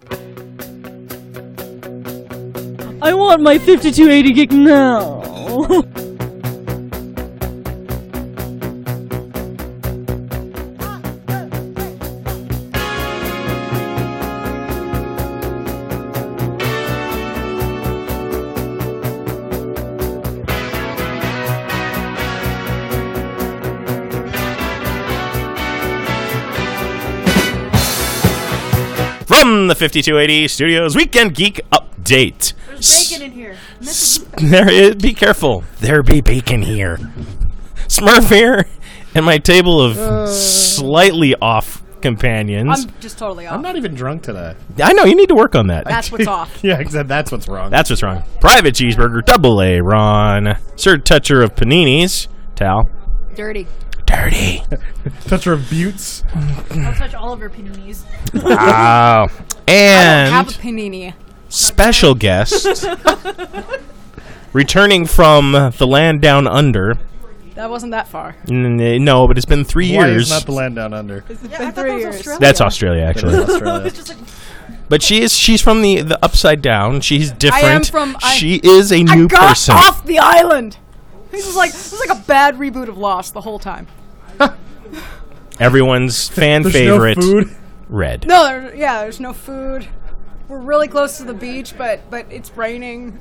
I want my 5280 gig now. From the 5280 Studios Weekend Geek Update. There's bacon in here. There is. Be careful. There be bacon here. Smurf here, and my table of slightly off companions. I'm just totally off. I'm not even drunk today. I know, you need to work on that. That's what's off. Yeah, exactly. That's what's wrong. That's what's wrong. Private Cheeseburger, Double A, Ron. Sir Toucher of Paninis, Tal. Dirty. Dirty. Toucher of Buttes. I'll touch all of your paninis. Wow. I don't And have a panini. special guest, returning from the land down under. That wasn't that far. No, but it's been 3 Why years. is not the land down under? It's been 3 years. That's Australia, actually. Australia. But she's from the upside down. She's different. I am from. She is a new I got person. off the island. This is like a bad reboot of Lost the whole time. Everyone's fan There's favorite, no food. Red. No, there's no food. We're really close to the beach, but it's raining.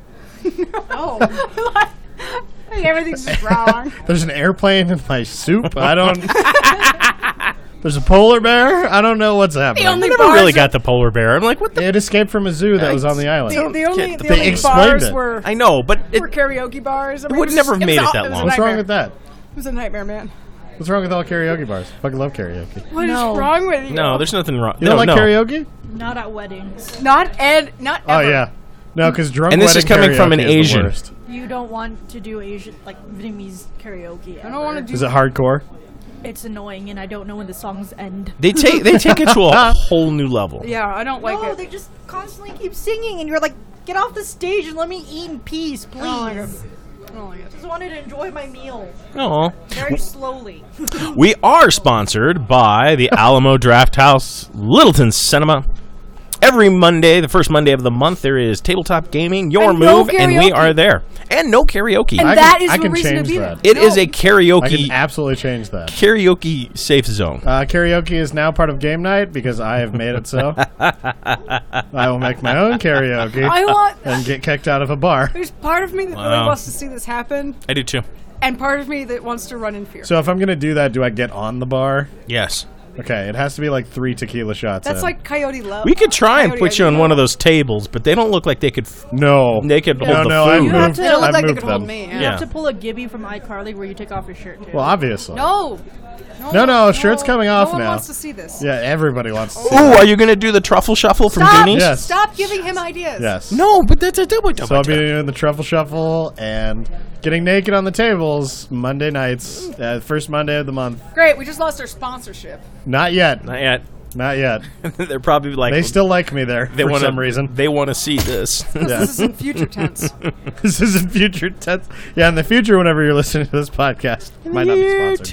Oh. Everything's just wrong. There's an airplane in my soup. I don't. There's a polar bear. I don't know what's happening. only I never really got the polar bear. I'm like, what the? It escaped from a zoo that was on the island. The only They explained bars it. were I know, but it, karaoke bars. it would never have made it that long. What's wrong with that? It was a nightmare, man. What's wrong with all karaoke bars? Fucking love karaoke. What is wrong with you? No, there's nothing wrong. You don't like karaoke? Not at weddings. Not ever. Oh yeah. No, because drunk And this is wedding coming from an karaoke is the Asian. worst. You don't want to do Asian, like Vietnamese karaoke. I don't want to do. Is it hardcore? It's annoying, and I don't know when the songs end. They take it to a whole new level. Yeah, I don't like No, it. they just constantly keep singing, and you're like, get off the stage and let me eat in peace, please. Oh my God. I don't like it. I just wanted to enjoy my meal Oh. very slowly. We are sponsored by the Alamo Draft House, Littleton Cinema. Every Monday, the first Monday of the month, there is tabletop gaming, your And no move, and we karaoke. are there. And no karaoke. And I that can- is I the can reason to change be that. there. It is a I can karaoke absolutely change that. karaoke safe zone. Karaoke is now part of game night because I have made it so. I will make my own karaoke I want. and get kicked out of a bar. There's part of me that really Wow. wants to see this happen, I do too. and part of me that wants to run in fear. So if I'm going to do that, do I get on the bar? Yes. Okay, it has to be like 3 tequila shots That's in. like Coyote Love. We could try and Coyote put you on Love. one of those tables, but they don't look like they could No. they could hold the No, I've food. You have moved, to- They don't look I've like they moved could hold them. me. You Yeah. have to pull a Gibby from iCarly where you take off your shirt, too. Well, obviously. No. No, shirt's coming off no one now. wants to see this. Yeah, everybody wants to see Ooh, that. are you going to do the truffle shuffle from Stop! Goonies? Yes. Stop giving him ideas. Yes. No, but that's a double. So I'll be doing the truffle shuffle and getting naked on the tables Monday nights, first Monday of the month. Great. We just lost our sponsorship. Not yet. Not yet. Not yet. They're probably like They still like me there for wanna, some reason. They want to see this. Yeah. This is in future tense. This is in future tense. Yeah, in the future, whenever you're listening to this podcast, might not be Year sponsored.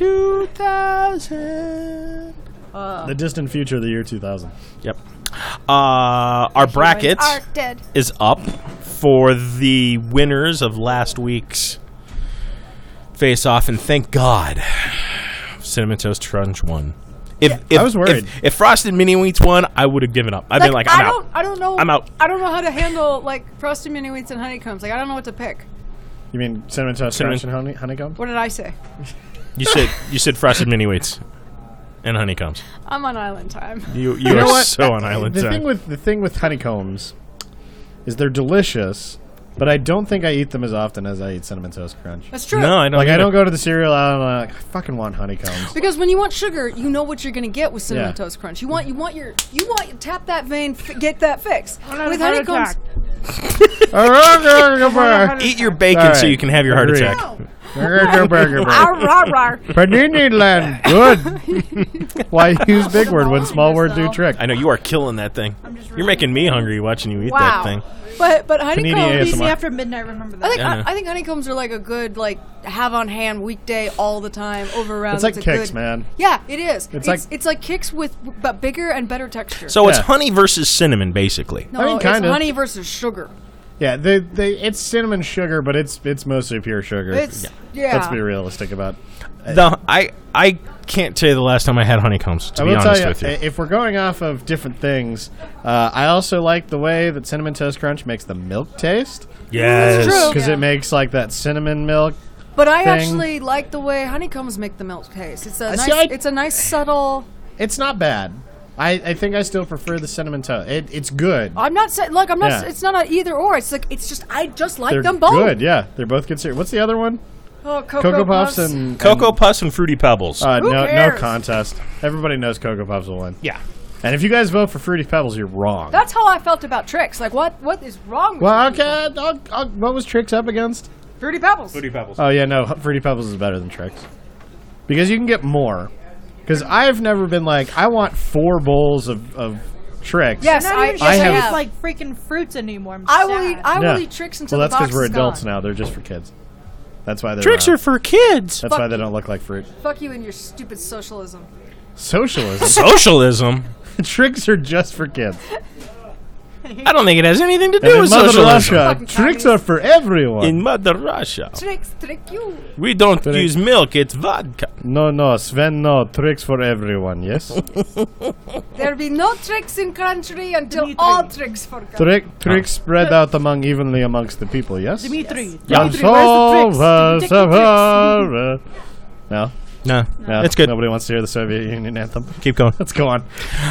2000. The distant future, the year 2000. Yep. Our bracket Are dead. is up for the winners of last week's face-off, and thank God, Cinnamon Toast Crunch won. If I was worried. If Frosted Mini Wheats won, I would have given up. I'd been like, I'm out. I don't know. I'm out. I don't know how to handle like frosted mini wheats and honeycombs. Like I don't know what to pick. You mean cinnamon toast Cinnamon- crunch and honeycomb? What did I say? You said Frosted Mini Wheats and honeycombs. I'm on island time. You You are know what? so on island the time. thing with honeycombs is they're delicious, but I don't think I eat them as often as I eat cinnamon toast crunch. That's true. No, I don't. Like I either. don't go to the cereal aisle and I'm like, I fucking want honeycombs. Because when you want sugar, you know what you're going to get with cinnamon Yeah. toast crunch. You want tap that vein, get that fix. With honeycombs, Eat your bacon All so right. you can have your heart Agreed. attack. no. Burger, burger, Arr, burger. rar, rar. Panini Land, good. Why use big word when small word do trick? I know you are killing that thing. You're making me hungry watching you eat Wow. that thing. But Panini honeycombs. ASMR. See, after midnight, remember that. I think honeycombs are like a good have on hand weekday all the time over around. It's like a Kix, good, man. Yeah, it is. It's like Kix but bigger and better texture. So it's Yeah. honey versus cinnamon, basically. no, I mean, it's kinda. honey versus sugar. Yeah, it's cinnamon sugar, but it's mostly pure sugar. It's yeah. Let's be realistic about. I can't tell you the last time I had honeycombs, to I be will honest tell with you. if we're going off of different things, I also like the way that Cinnamon Toast Crunch makes the milk taste. Yes. That's true. Because Yeah. it makes like that cinnamon milk. But I thing. actually like the way honeycombs make the milk taste. It's a See, nice. It's a nice subtle. It's not bad. I think I still prefer the cinnamon toast. It's good. I'm not saying. Look, I'm not. Yeah. It's not an either or. It's like it's just. I just like They're them both. good. Yeah, they're both good. What's the other one? Oh, Cocoa Puffs and Cocoa Puffs and Fruity Pebbles. Who no cares? contest. Everybody knows Cocoa Puffs will win. yeah. And if you guys vote for Fruity Pebbles, you're wrong. That's how I felt about Trix. Like, what is wrong with Well, you okay. people? What was Trix up against? Fruity Pebbles. Fruity Pebbles. Oh yeah, no. Fruity Pebbles is better than Trix because you can get more. Because I've never been like, I want 4 bowls of Trix. Yes, Not I even I just have- eat, like freaking fruits anymore. I'm I will sad. eat. I Yeah. will eat Trix until Well, the that's box because we're is adults gone. now. They're just for kids. That's why they're Tricks are for kids. That's why they don't look like fruit. Fuck you and your stupid socialism. Socialism. Socialism? Tricks are just for kids. I don't think it has anything to And do in with Mother socialism. Russia, Fucking tricks communists. are for everyone. In Mother Russia, Trix, trick you. we don't Trick. use milk, it's vodka. No, Sven, no. Tricks for everyone, yes? There'll be no tricks in country until Dimitri. all tricks for country. Tricks spread out evenly amongst the people, yes? Dimitri. Yeah. Dimitri, where's the tricks? Did you take the tricks? No, No, no, it's good. Nobody wants to hear the Soviet Union anthem. Keep going. Let's go on.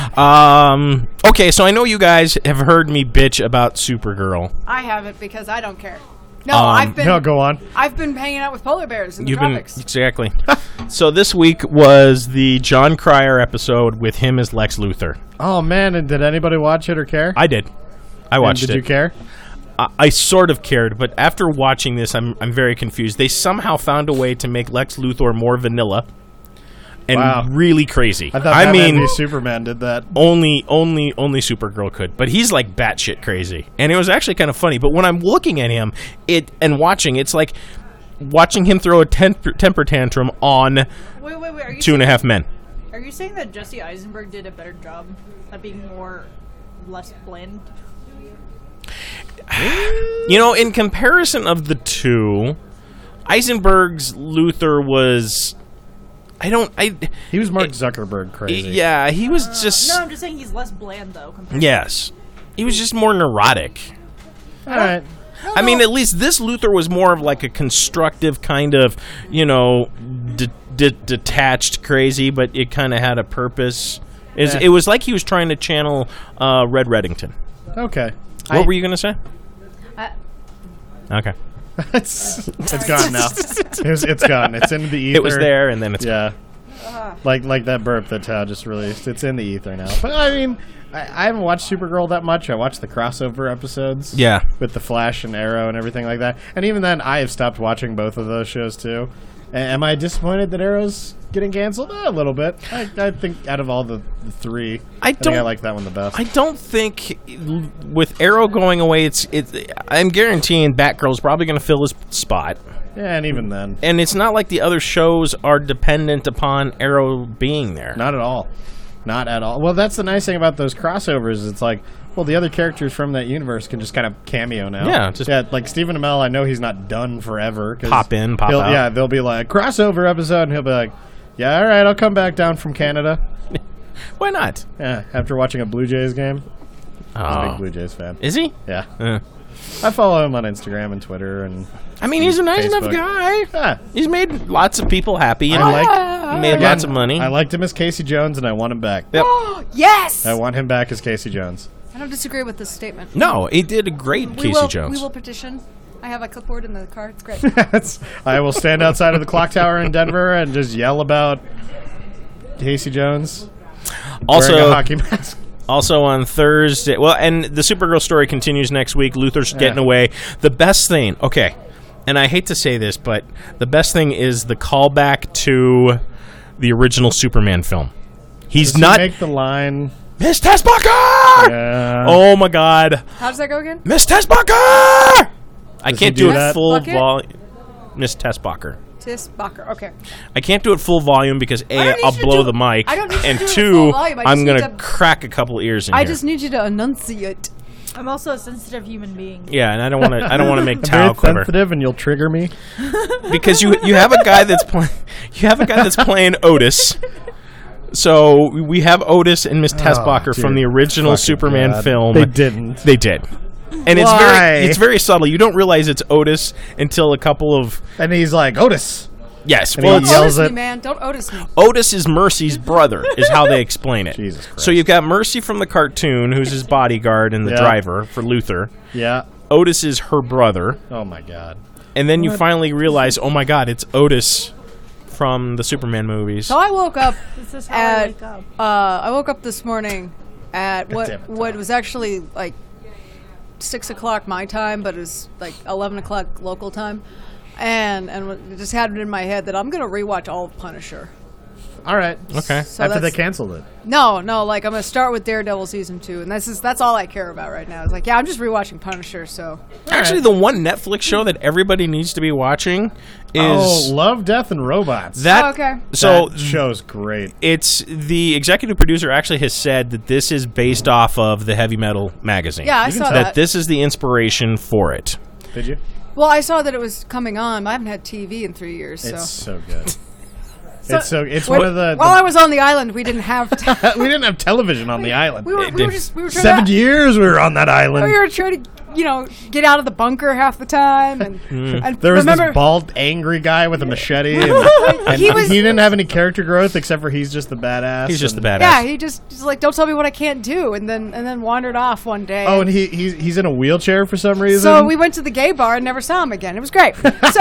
Okay, so I know you guys have heard me bitch about Supergirl. I haven't because I don't care. No, I've been. No, go on. I've been hanging out with polar bears in the You've been tropics. exactly. So this week was the John Cryer episode with him as Lex Luthor. Oh man, and did anybody watch it or care? I did. I watched Did it. you care? I sort of cared, but after watching this, I'm very confused. They somehow found a way to make Lex Luthor more vanilla and Wow. really crazy. I thought Batman v Superman did that. only Supergirl could, but he's like batshit crazy, and it was actually kind of funny. But when I'm looking at him, and watching, it's like watching him throw a temper tantrum on Wait. Are you 2.5 Men. Are you saying that Jesse Eisenberg did a better job at being less bland? You know, in comparison of the two, Eisenberg's Luthor was. He was Mark Zuckerberg crazy. Yeah, he was just. No, I'm just saying he's less bland though. Compared Yes. He was just more neurotic. All right. I mean, at least this Luthor was more of like a constructive kind of, detached crazy, but it kind of had a purpose. It was like he was trying to channel Red Reddington. Okay. What were you going to say? Okay. It's gone now. It's gone. It's in the ether. It was there, and then it's... Yeah. Like that burp that Tao just released. It's in the ether now. But I mean, I haven't watched Supergirl that much. I watched the crossover episodes. Yeah. With the Flash and Arrow and everything like that. And even then, I have stopped watching both of those shows too. Am I disappointed that Arrow's getting canceled? A little bit. I think out of all the three, I think I like that one the best. I don't think with Arrow going away, I'm guaranteeing Batgirl's probably going to fill his spot. Yeah, and even then. And it's not like the other shows are dependent upon Arrow being there. Not at all. Not at all. Well, that's the nice thing about those crossovers. It's like, well, the other characters from that universe can just kind of cameo now. Yeah. Like Stephen Amell, I know he's not done forever. 'Cause Pop in, pop out. Yeah, they'll be like, crossover episode, and he'll be like, yeah, all right, I'll come back down from Canada. Why not? Yeah, after watching a Blue Jays game. I'm a big Blue Jays fan. Is he? Yeah. Uh. I follow him on Instagram and Twitter. And I mean, he's a nice enough Facebook. guy. Yeah. He's made lots of people happy and I made lots of money. I liked him as Casey Jones, and I want him back. Yep. Yes! I want him back as Casey Jones. I don't disagree with this statement. No, he did a great Casey Jones. We will petition. I have a clipboard in the car. It's great. I will stand outside of the clock tower in Denver and just yell about Casey Jones wearing a hockey mask. Also on Thursday, well, and the Supergirl story continues next week. Luther's getting away. The best thing, okay, and I hate to say this, but the best thing is the callback to the original Superman film. He's Does not he make the line. Miss Tessbacher! Yeah. Oh my God, How does that go again? Miss Tessbacher! I Does can't he do do it that? full Bucket? volume. Miss Tessbacher. Tis Bacher. Okay. I can't do it full volume because I A, don't need I'll you to blow do- the mic, I don't need you to and do it two, full volume. I just I'm need gonna to- crack a couple ears in I here. just need you to enunciate. I'm also a sensitive human being. Yeah, and I don't want to. I don't want to make Very Tao quiver sensitive, and you'll trigger me. because you have a guy that's playing. You have a guy that's playing Otis. So we have Otis and Miss Tessbacher from dude. the original Fucking Superman God. film. They didn't. They did. And Why? it's very subtle. You don't realize it's Otis until a couple of And he's like, Otis. yes. And Well, he it's, yells Otis it. me, man. Don't Otis me. Otis is Mercy's brother, is how they explain it. Jesus Christ. So you've got Mercy from the cartoon, who's his bodyguard and the Yeah. driver for Luther. Yeah. Otis is her brother. Oh my God. And then you finally realize, oh my God, it's Otis from the Superman movies. So I woke up This is how I wake up. I woke up this morning at damn it, what was actually like 6 o'clock my time, but it was like 11 o'clock local time, and it just had it in my head that I'm gonna rewatch all of Punisher. All right. Okay. So After they that's- canceled it. No, like I'm gonna start with Daredevil season 2, and that's all I care about right now. It's like, yeah, I'm just rewatching Punisher. So Actually, the one Netflix show that everybody needs to be watching Oh, is Love, Death, and Robots. that. Oh, okay. So that show's great. it's the executive producer actually has said that this is based off of the Heavy Metal magazine. yeah, I You can saw tell. that. This is the inspiration for it. Did you? Well, I saw that it was coming on. I haven't had TV in 3 years, so. It's so good. So- It's one of the. While I was on the island, we didn't have. we didn't have television on the island. We were trying 7 to. years we were on that island. We were trying to, get out of the bunker half the time, and, and There was remember, this bald, angry guy with a machete, and He was- he didn't have any character growth except for he's just the badass. He's just the and- badass. yeah, he just like, don't tell me what I can't do, and then wandered off one day. Oh, and he's in a wheelchair for some reason. so we went to the gay bar and never saw him again. It was great. So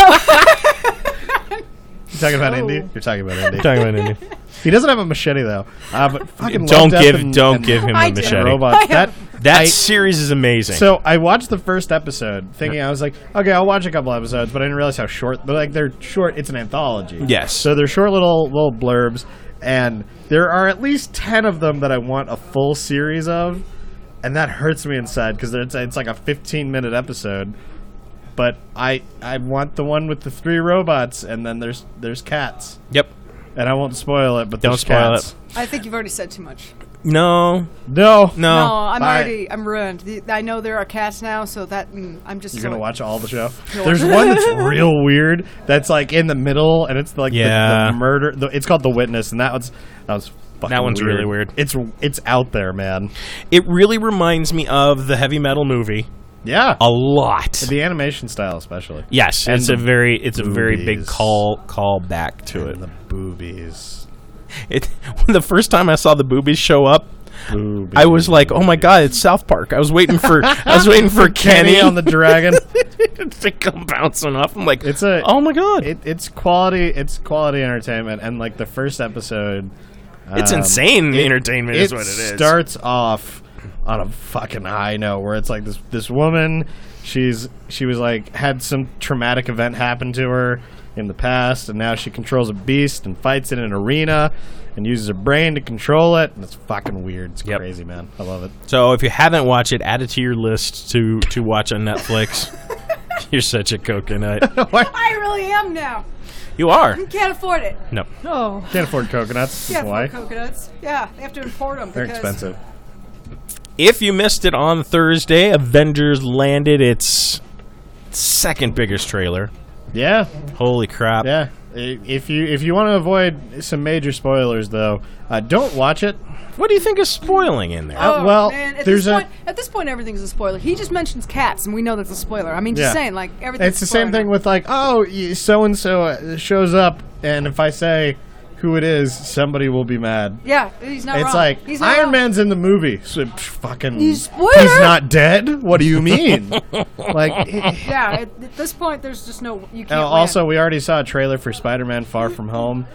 You're talking about Indy? You're talking about Indy. Talking about Indy. He doesn't have a machete though. But fucking Don't Love, give Death, and- don't and give him I the did. machete. robots. I That series is amazing. So I watched the first episode, thinking I was like, okay, I'll watch a couple episodes, but I didn't realize how short. But like they're short. It's an anthology. Yes. So they're short little blurbs, and there are at least 10 of them that I want a full series of, and that hurts me inside because it's like a 15-minute episode. But I want the one with the 3 robots, and then there's cats, Yep. and I won't spoil it. But Don't there's spoil cats. it. I think you've already said too much. No. No, No, No. I'm ruined. I know there are cats now, so that I'm just. You're so gonna watch all the show. No. There's one that's real weird. That's like in the middle, and it's like Yeah. the murder. It's called The Witness, and that was fucking That one's really weird. It's out there, man. It really reminds me of the Heavy Metal movie Yeah, a lot. the animation style especially. Yes, And it's a the very big boobies. call back to And the boobies. it. The first time I saw the boobies show up, Boobies. I was like, "Oh my god, it's South Park!" I was waiting for Kenny on the dragon. to come bouncing off. I'm like, It's a. "Oh my god, It's quality. It's quality entertainment, and like the first episode, it's insane!" Entertainment is what it is. Starts off on a fucking high note where it's like this woman. She was like had some traumatic event happen to her in the past, and now she controls a beast and fights it in an arena and uses her brain to control it. And it's fucking weird. It's Yep. crazy, man. I love it. So if you haven't watched it, add it to your list to watch on Netflix. You're such a coconut. I really am now. You are. Can't afford it. No. Oh, Can't afford coconuts. can't Why? afford coconuts. Yeah, they have to import them. They're because expensive. If you missed it on Thursday, Avengers landed its second biggest trailer. Yeah, Holy crap. yeah. If you want to avoid some major spoilers, though, don't watch it. What do you think is spoiling in there? Oh, well, man, there's at this point, everything's a spoiler. He just mentions cats, and we know that's a spoiler. I mean, just Yeah. saying, like everything. It's the same thing with like, oh, so and so shows up, and if I say who it is, somebody will be mad. Yeah, he's not wrong. It's like he's not Iron wrong. Man's in the movie. So, fucking, Spoiler! he's not dead. What do you mean? like, Yeah, at this point, there's just no. You can't. also, we already saw a trailer for Spider-Man: Far From Home.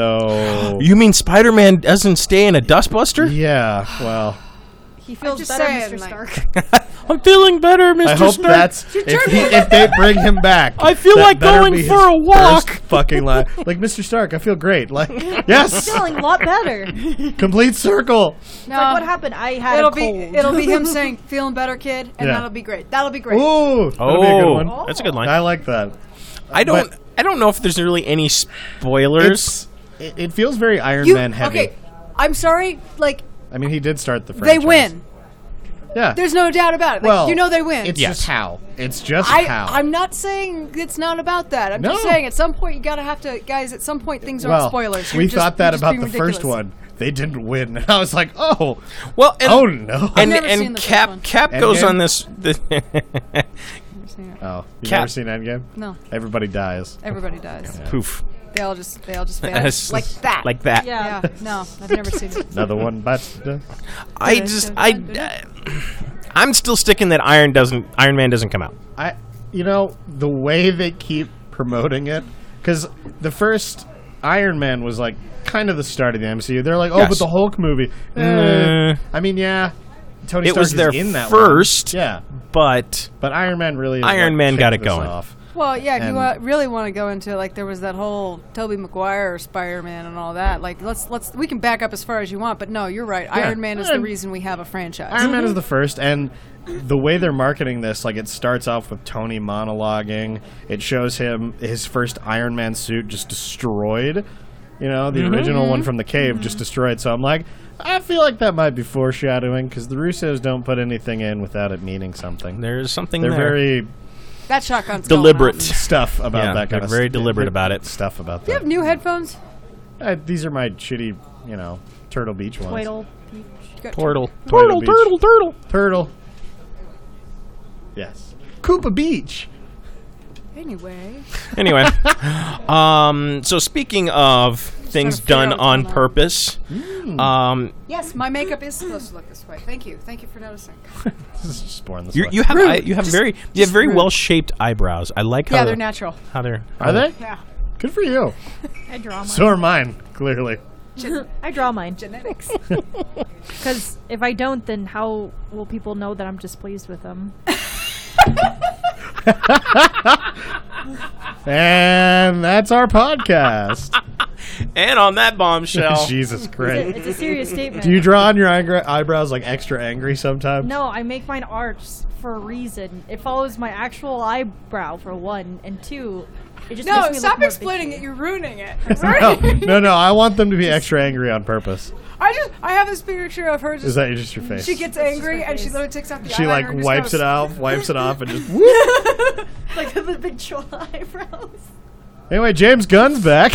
So You mean Spider-Man doesn't stay in a dustbuster? yeah, well, He feels just better, saying, Mr. like- Stark. I'm feeling better, Mr. I hope Stark. that's if they bring him back. I feel that like better going be for his a walk. first fucking line. Like, Mr. Stark, I feel great. Like, yes, Feeling a lot better. complete circle. No, Like, what happened? I had it'll a cold. it'll be him saying, "Feeling better, kid," and Yeah. that'll be great. That'll be great. Ooh, that'll be a good one. That's a good line. I like that. I don't know if there's really any spoilers. It feels very Iron You- Man heavy. Okay, I'm sorry. Like I mean, he did start the they franchise. win. Yeah. There's no doubt about it. Like, well, you know they win. It's Yes. just how. It's just how. I'm not saying it's not about that. I'm just No. saying at some point you gotta have to, guys. At some point things aren't well, spoilers. we You're just- thought that you're just about being the first ridiculous. one. They didn't win. And I was like, oh, Well, and, oh no. and, never seen and the first Cap one. Cap Endgame? goes on this. Oh, you've Cap- never seen Endgame? No, Everybody dies. everybody dies. Poof. They all just vanish like that. Like that. Yeah. Yeah, no, I've never seen it. Another one bites the dust. I'm still sticking that Iron Man doesn't come out. The way they keep promoting it, because the first Iron Man was like kind of the start of the MCU. They're like, oh, Yes. but the Hulk movie. I mean, yeah, Tony It Stark was is their in that first, one. Yeah, but but Iron Man really is Iron what Man kicked got it this going. off. Well, yeah, if you And- really want to go into like there was that whole Tobey Maguire Spider-Man and all that. Like let's we can back up as far as you want, but no, you're right. Iron Man is the And- reason we have a franchise. Iron Man is the first, and the way they're marketing this, like it starts off with Tony monologuing. It shows him his first Iron Man suit just destroyed. You know, the original one from the cave just destroyed. So I'm like, I feel like that might be foreshadowing because the Russos don't put anything in without it meaning something. there's something They're there. very That shotgun's Deliberate. Going off. stuff about Yeah, that kind they're of very deliberate about it. Stuff about Do you that. have new headphones? These are my shitty, Turtle Beach ones. Twaddle. You got Turtle. Turtle Beach. Turtle. Turtle. Yes. Koopa Beach. Anyway, Anyway, so speaking of things figure done out what's on going on. purpose, yes, my makeup is supposed to look this way. Thank you for noticing. This is just born this you way. you have Rude. you have Just- very just rude. well shaped eyebrows. I like how Yeah, they're natural. how they're Are they? Yeah, Good for you. I draw mine. So are mine, clearly. I draw mine. genetics. Because if I don't, then how will people know that I'm displeased with them? And that's our podcast. And on that bombshell, Jesus Christ. It's a serious statement. Do you draw on your eyebrows like extra angry sometimes? No, I make mine arcs for a reason. It follows my actual eyebrow for one, and two, it just No, makes me stop look more explaining bitchy. it. You're ruining it. No, I want them to be extra angry on purpose. I have this picture of her. Is Just, that just your face? she gets angry and she literally takes out the She eyeliner like and just wipes goes- it off, and just whoop. Like the big troll eyebrows. Anyway, James Gunn's back.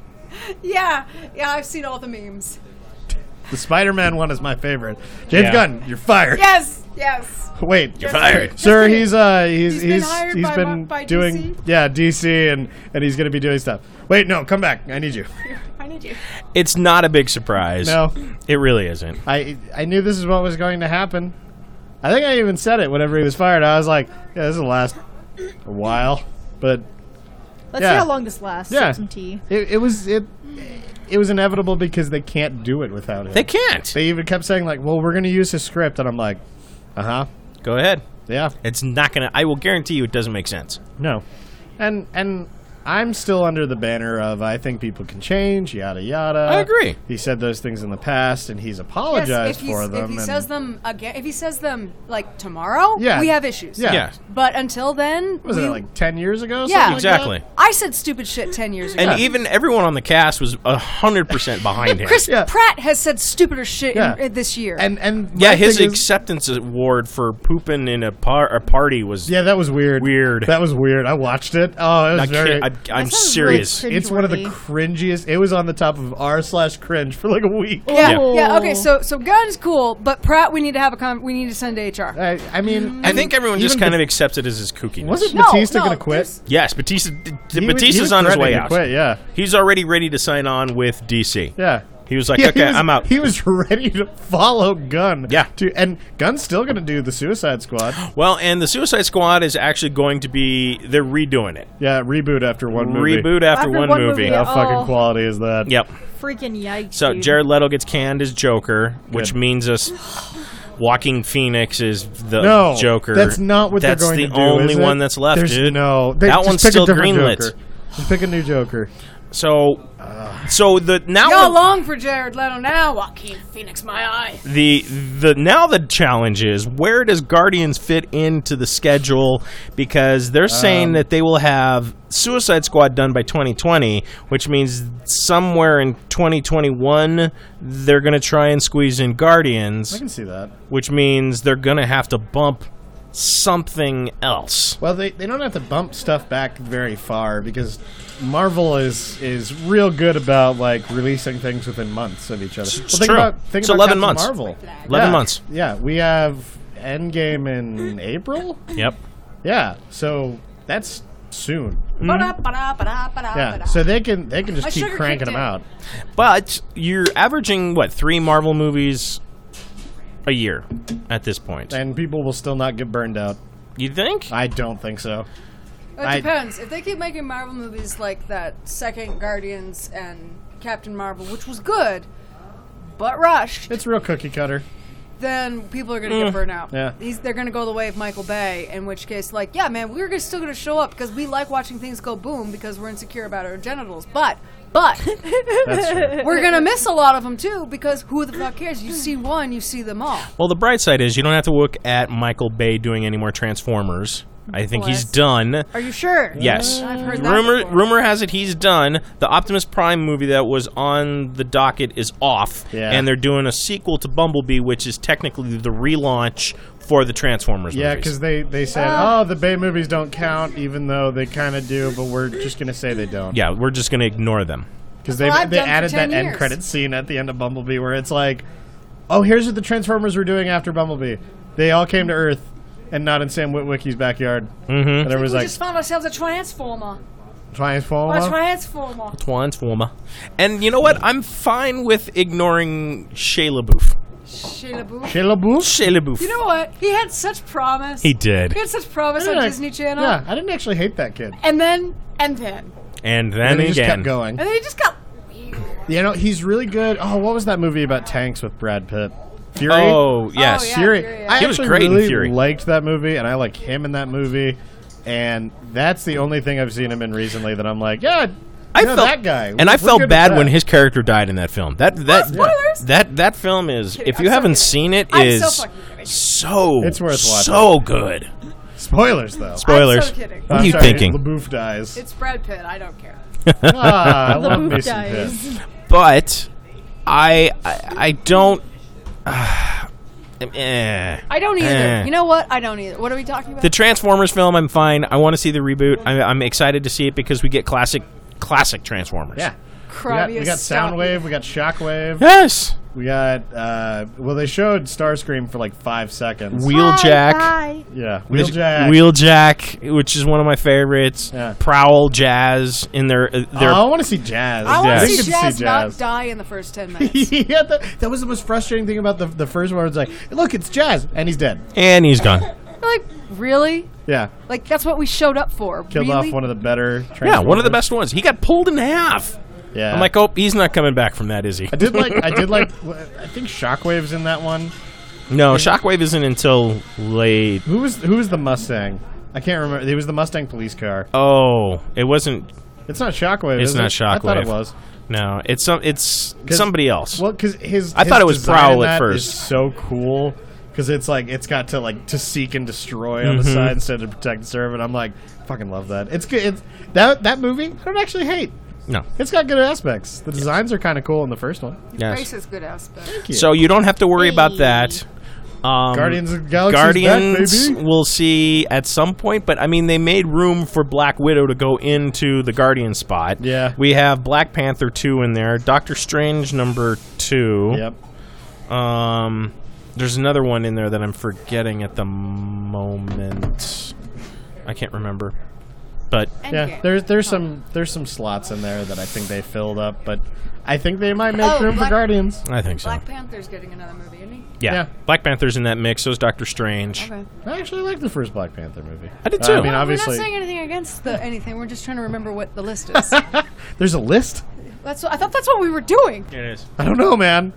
Yeah, I've seen all the memes. The Spider-Man one is my favorite. James Yeah. Gunn, you're fired. Yes. Wait, You're fired. sir. He's He's been hired he's by been by doing DC? DC and he's gonna be doing stuff. Wait, no, come back. I need you. I need you. it's not a big surprise. No, It really isn't. I knew this is what was going to happen. I think I even said it whenever he was fired. I was like, yeah, this will last a while, but Let's Yeah. see how long this lasts. Yeah. Sip some tea. it was inevitable because they can't do it without him. They can't. They even kept saying like, well, we're going to use his script, and I'm like, Go ahead. yeah, It's not gonna. I will guarantee you, it doesn't make sense. no, and I'm still under the banner of I think people can change, yada yada. I agree. He said those things in the past, and he's Yes, apologized for them. if he and says them again, if he says them like tomorrow, Yeah. we have issues. Yeah. Yeah. But until then, was it like 10 years ago? Yeah. Something like Exactly. that? I said stupid shit 10 years ago. And even everyone on the cast was 100% behind him. Chris Yeah. Pratt has said stupider shit Yeah. this year. And Yeah, my his thing is- acceptance award for pooping in a party was. Yeah, that was weird. Weird. That was weird. I watched it. Oh, it was I very. can't, I'm That sounds serious. really It's one of the cringeworthy. cringiest. It was on the top of r/cringe for like a week. yeah, Oh. yeah. Okay, so Gunn's cool, but Pratt, we need to have we need to send to HR. I mean, I think everyone just even kind of accepts it as his kookiness. wasn't No, Batista no, going to quit? there's- Yes, Batista's He was on his way threatening to out. Quit, yeah, He's already ready to sign on with DC. yeah. He was like, Yeah, okay, he was, I'm out. He was ready to follow Gunn. Yeah. And Gunn's still going to do the Suicide Squad. Well, and the Suicide Squad is actually going to be, they're redoing it. Yeah, reboot after one movie. Reboot after After one one movie. movie, How Oh. fucking quality is that? Yep. Freaking yikes. So dude. Jared Leto gets canned as Joker, which Good. means us Joaquin Phoenix is the No, Joker. that's not what that's they're going the to do. only is it? one that's left, There's dude. No, That just one's pick a still different greenlit. Joker. Just pick a new Joker. So the now Y'all long for Jared Leto now. Joaquin Phoenix, my eye. the challenge is, where does Guardians fit into the schedule? Because they're saying that they will have Suicide Squad done by 2020, which means somewhere in 2021 they're going to try and squeeze in Guardians, I can see that. which means they're going to have to bump something else. Well, they don't have to bump stuff back very far because Marvel is real good about like releasing things within months of each other. It's think true. about It's Captain 11 months. Marvel. 11 months. Yeah, we have Endgame in April. Yep. Yeah, so that's soon. Ba-da-ba-da-ba-da-ba-da-ba-da. Yeah, so they can just My keep sugar cranking kicked them in. out. But you're averaging, 3 Marvel movies a year at this point. And people will still not get burned out. You think? I don't think so. It depends. If they keep making Marvel movies like that second Guardians and Captain Marvel, which was good, but rushed, It's real cookie cutter. then people are going to get burnt out. Yeah. They're going to go the way of Michael Bay, in which case, like, yeah, man, we're still going to show up because we like watching things go boom because we're insecure about our genitals. But That's true. we're going to miss a lot of them, too, because who the fuck cares? You see one, you see them all. Well, the bright side is you don't have to look at Michael Bay doing any more Transformers. I think he's Bless. done. Are you sure? Yes. I've heard that before. Rumor has it he's done. The Optimus Prime movie that was on the docket is off. Yeah. And they're doing a sequel to Bumblebee, which is technically the relaunch for the Transformers Yeah, movies. because they said, the Bay movies don't count, even though they kind of do, but we're just going to say they don't. Yeah, we're just going to ignore them. Because That's what I've they done for added 10 that end years. credit scene at the end of Bumblebee where it's like, oh, here's what the Transformers were doing after Bumblebee. They all came to Earth and not in Sam Witwicky's backyard. Mm-hmm. And there was We like, just found ourselves a Transformer. Transformer? A Transformer. Transformer. And you know what? I'm fine with ignoring Shia LaBeouf. Shia LaBeouf. Shia LaBeouf? Shia LaBeouf. You know what? He had such promise. He did. He had such promise on Yeah, Disney Channel. Yeah, I didn't actually hate that kid. And then, and then. And then And he just again. kept going. And then he just got. You know, he's really good. Oh, what was that movie about tanks with Brad Pitt? Fury? Oh, yes. Oh, yeah. Fury. Fury, I He was actually great in really Fury. liked that movie, and I like him in that movie. And that's the only thing I've seen him in recently that I'm like, yeah, I know felt that guy. and I We're felt good bad at when that. his character died in that film. That spoilers! film is, if I'm you so haven't kidding. seen it, I'm is so fucking kidding. so It's worth watching. so good. Spoilers, though. Spoilers. I'm so kidding. What are I'm you sorry, thinking? LaBeouf dies. It's Brad Pitt. I don't care. I love LaBeouf me some dies. Pitt. But I don't. I don't either. Eh. You know what? I don't either. What are we talking about? The Transformers film, I'm fine. I want to see the reboot. I'm excited to see it because we get classic Transformers. Yeah. Crabby We got as Stocky. Soundwave, we got Shockwave, Yes. we got, well, they showed Starscream for like 5 seconds. Wheeljack. Bye. Yeah, Wheeljack. Wheeljack, which is one of my favorites. Yeah. Prowl, Jazz in their I want to see Jazz. I want Yeah. to think see it's Jazz not die in the first 10 minutes. Yeah, that was the most frustrating thing about the first one. It's like, look, it's Jazz, and he's dead. and he's gone. Like, really? Yeah, Like, that's what we showed up for. killed really? off one of the better. Yeah, one of the Transformers. best ones. He got pulled in half. Yeah, I'm like, oh, he's not coming back from that, is he? I did like. I think Shockwave's in that one. No, Shockwave isn't until late. Who was the Mustang? I can't remember. It was the Mustang police car. Oh, it wasn't. It's not Shockwave. It's is not it? I thought it Shockwave. was. No, it's somebody else. Well, because his I thought it was design Prowl in at that first. is so cool because it's like it's got to seek and destroy on the Mm-hmm. side instead of protect and serve, and I'm like, fucking love that. It's good. It's that movie. I don't actually hate. No. It's got good aspects. The designs are kind of cool in the first one. Yes. Grace has good aspect. So you don't have to worry about that. Guardians of the Galaxy's Guardians back, baby. we'll see at some point, but I mean they made room for Black Widow to go into the Guardian spot. Yeah. We have Black Panther 2 in there, Doctor Strange number 2. Yep. There's another one in there that I'm forgetting at the moment. I can't remember. But Yeah. There's some slots in there that I think they filled up, but I think they might make Oh, room for Guardians. I think so. Black Panther's getting another movie, isn't he? Yeah. Black Panther's in that mix, so is Doctor Strange. Okay. I actually like the first Black Panther movie. I did too. I mean, Well, obviously, we're not saying anything against anything. We're just trying to remember what the list is. there's a list. I thought that's what we were doing. It is. I don't know, man.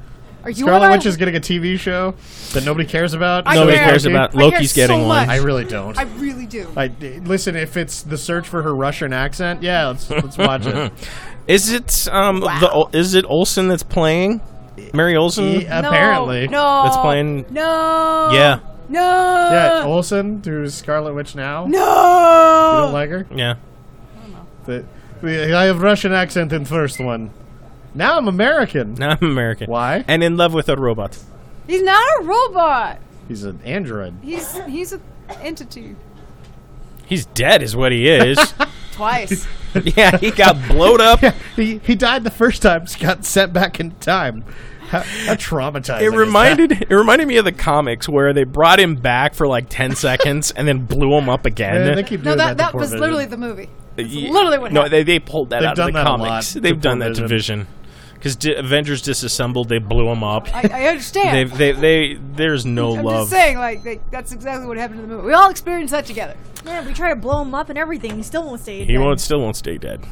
Are you Scarlet and I- Witch is getting a TV show that nobody cares about. Nobody care. cares about. I care Loki's getting so one. much. I really don't. I really do. Listen, if it's the search for her Russian accent, yeah, let's watch it. Is it is it Olsen that's playing? Mary Olsen Apparently. No. that's playing. No. Yeah, No. Yeah, Olsen, who's Scarlet Witch now. No. You don't like her? yeah. I have Russian accent in first one. Now I'm American. Now I'm American. Why? And in love with a robot. He's not a robot. He's an android. He's an entity. He's dead, is what he is. Twice. Yeah, he got blowed up. Yeah, he died the first time. Got sent back in time. How traumatizing. It is reminded me of the comics where they brought him back for like 10 seconds and then blew him up that? again. Yeah, they keep No, doing that to was Poor literally Vision. the movie. That's Yeah. literally what No, happened. they pulled that They've out of done the that a lot comics. to They've done Poor that to Vision. Vision. Because Avengers disassembled, they blew him up. I understand. There's no I'm love. just saying, like that's exactly what happened in the movie. We all experienced that together. Man, we try to blow him up and everything. He still won't stay. He dead. still won't stay dead.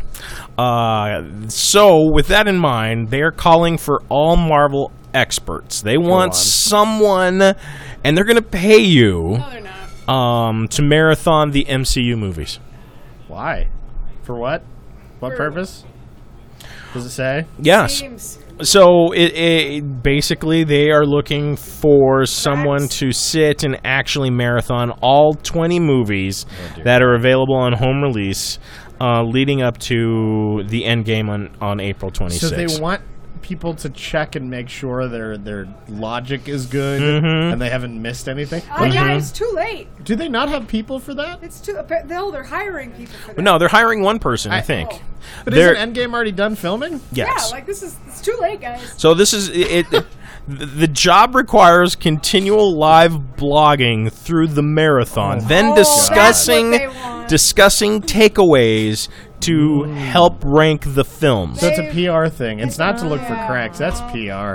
So, with that in mind, they are calling for all Marvel experts. They want on. someone, and they're going to pay you No, they're not. to marathon the MCU movies. Why? For what? What purpose? Does it say? Yes. Games. So it basically they are looking for someone Facts. to sit and actually marathon all 20 movies that are available on home release, leading up to the end game on April 26th. So they want people to check and make sure their logic is good Mm-hmm. and they haven't missed anything. Yeah, it's too late. Do they not have people for that? It's too. No, they're hiring people for that. No, they're hiring one person, I I- think. oh. But They're- isn't Endgame already done filming? Yes. Yeah, like it's too late, guys. So this is it. The job requires continual live blogging through the marathon, then that's what they want. discussing takeaways to help rank the films. So it's a PR thing. It's not to look for cracks. That's PR.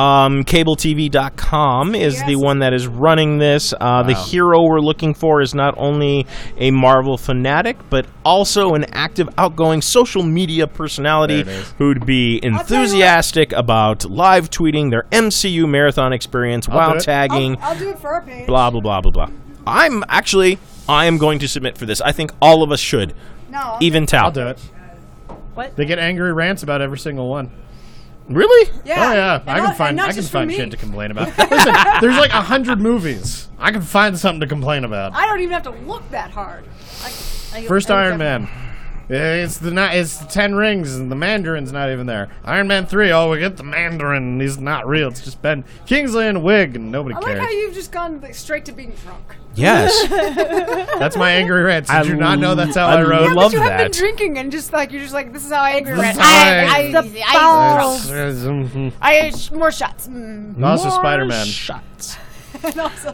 CableTV.com is the one that is running this. The hero we're looking for is not only a Marvel fanatic, but also an active, outgoing social media personality There it is. who'd be enthusiastic about live tweeting their MCU marathon experience while do it. tagging I'll do it for our page. blah, blah, blah, blah, blah. I am going to submit for this. I think all of us should. No, Even Tal. I'll do it. What? They get angry rants about every single one. Really? Yeah. Oh yeah, And I not- can find and not I can just for find me. shit to complain about. Listen, there's like 100 movies. I can find something to complain about. I don't even have to look that hard. First Iron Man. It's the 10 rings and the Mandarin's not even there. Iron Man 3, oh, we get the Mandarin. He's not real. It's just Ben Kingsley in a wig and nobody I like cares. how you've just gone straight to being drunk. Yes. That's my angry rants. Did you not know that's how I I wrote? love But you have been that. drinking and just like you're just like this is how I angry This rant. is how I more shots. Mm. Also More Spider-Man. shots. And also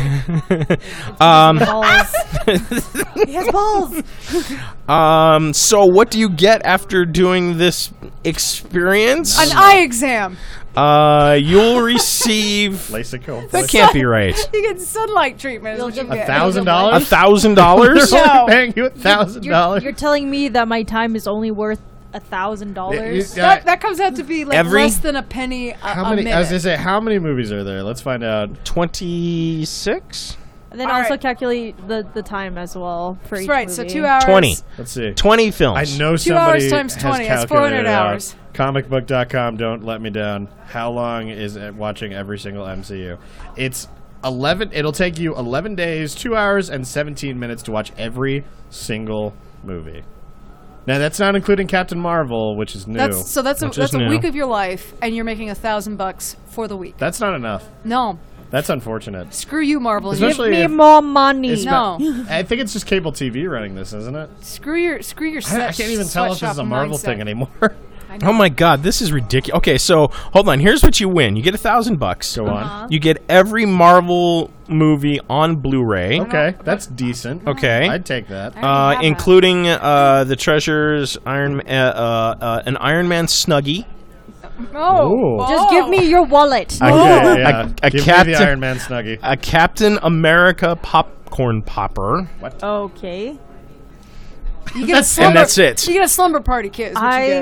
Balls. He has balls. So what do you get after doing this experience? an eye exam. You'll receive. LASIK. That can't be right. You get sunlight treatment. is You'll what you get get. $1,000? $1,000. They're No. only paying you $1,000. You're telling me that my time is only worth $1,000? Yeah. That comes out to be like Every- less than a penny How a many? minute. I was gonna say, how many movies are there? Let's find out. 26? And then All also right. calculate the time as well for That's each right. movie. So 2 hours. 20. Let's see. 20 films. I know 2 hours somebody times has 20, that's calculated 400 it out. hours. Comicbook.com, don't let me down. How long is it watching every single MCU? It's 11. It'll take you 11 days, 2 hours, and 17 minutes to watch every single movie. Now that's not including Captain Marvel, which is new. That's Which is a new. week of your life, and you're making $1,000 for the week. That's not enough. No, That's unfortunate. screw you, Marvel. Especially Give me if- more money. It's No. I think it's just cable TV running this, isn't it? Screw your I can't even tell if this is a Marvel thing anymore. Oh my God, this is ridiculous. Okay, so hold on. Here's what you win. You get $1,000. Go on. You get every Marvel movie on Blu-ray. Okay, that's decent. Okay. I'd take that. Including the Treasures, an Iron Man Snuggie, Oh, Just give me your wallet. Okay, yeah. a Give Captain- me the Iron Man Snuggie. a Captain America popcorn popper, What? Okay. You get a slumber, and that's it. You get a slumber party kit. Is what you I get.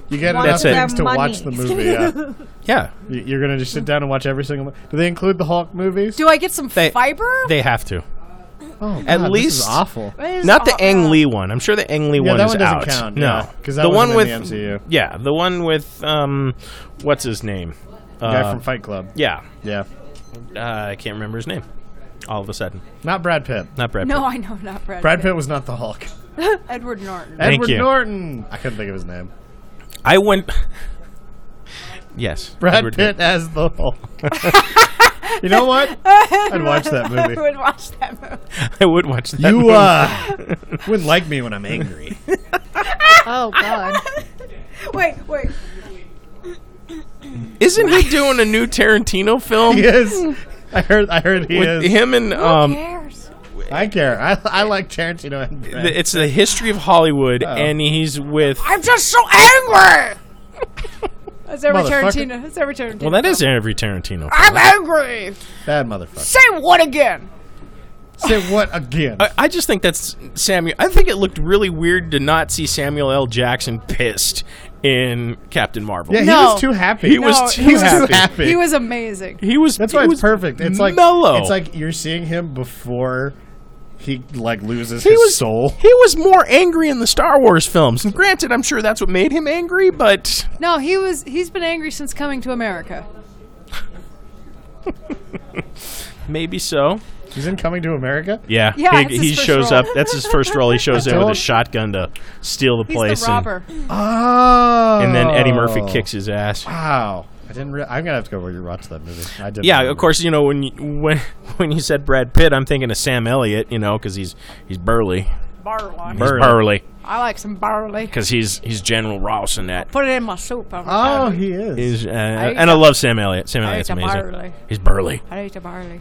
You get Want enough their things to money. watch the movie. Yeah. Yeah, You're gonna just sit down and watch every single. Do they include the Hulk movies? Do I get some They- fiber? they have to. Oh, At God, least- this is awful. It is Not the aw- Ang Lee one. I'm sure the Ang Lee Yeah, one that is one doesn't out. count, No, yeah, 'cause that the one wasn't with in the MCU. Yeah, the one with what's his name? Guy from Fight Club. Yeah, Yeah, I can't remember his name. All of a sudden, not Brad Pitt. not Brad. No, Pitt. I know, not Brad. Brad Pitt was not the Hulk. Edward Norton. Thank Edward you. Norton. I couldn't think of his name. I went. Yes, Brad Edward Pitt as the Hulk. You know what? I'd watch that movie. I would watch that movie. I would watch that. You movie. wouldn't like me when I'm angry. Oh God. Wait. Isn't he doing a new Tarantino film? He is. I heard he With is. him and Who cares? I care. I like Tarantino and Brad. it's the history of Hollywood, Uh-oh. and he's with. I'm just so angry. That's every Motherfucker. Tarantino. That's every Tarantino. Well, that is every Tarantino. I'm angry. Bad motherfucker. Say what again? Say what again? I just think that's Samuel. I think it looked really weird to not see Samuel L. Jackson pissed in Captain Marvel. Yeah, he No. was too happy. He was too he was happy. too happy. He was amazing. He was. That's he why it's was perfect. It's like mellow. It's like you're seeing him before he like loses he his was soul. He was more angry in the Star Wars films, and granted, I'm sure that's what made him angry. But No, he's been angry since coming to America. maybe so. He's in Coming to America. Yeah, Yeah, it's his he first shows role. up. That's his first role. He shows in with a shotgun to steal the He's place, the robber. Oh, and then Eddie Murphy kicks his ass. Wow, I didn't. I'm gonna have to go rewatch that movie. I did. Yeah, of course. You know when you said Brad Pitt, I'm thinking of Sam Elliott. You know, because he's burly. Barley. He's burly I like some barley. because he's General Ross in that. Put it in my soup. Oh, he is. He's, ate and I love Sam Elliott. Sam Elliott's ate the amazing. barley. He's burly. I ate the barley.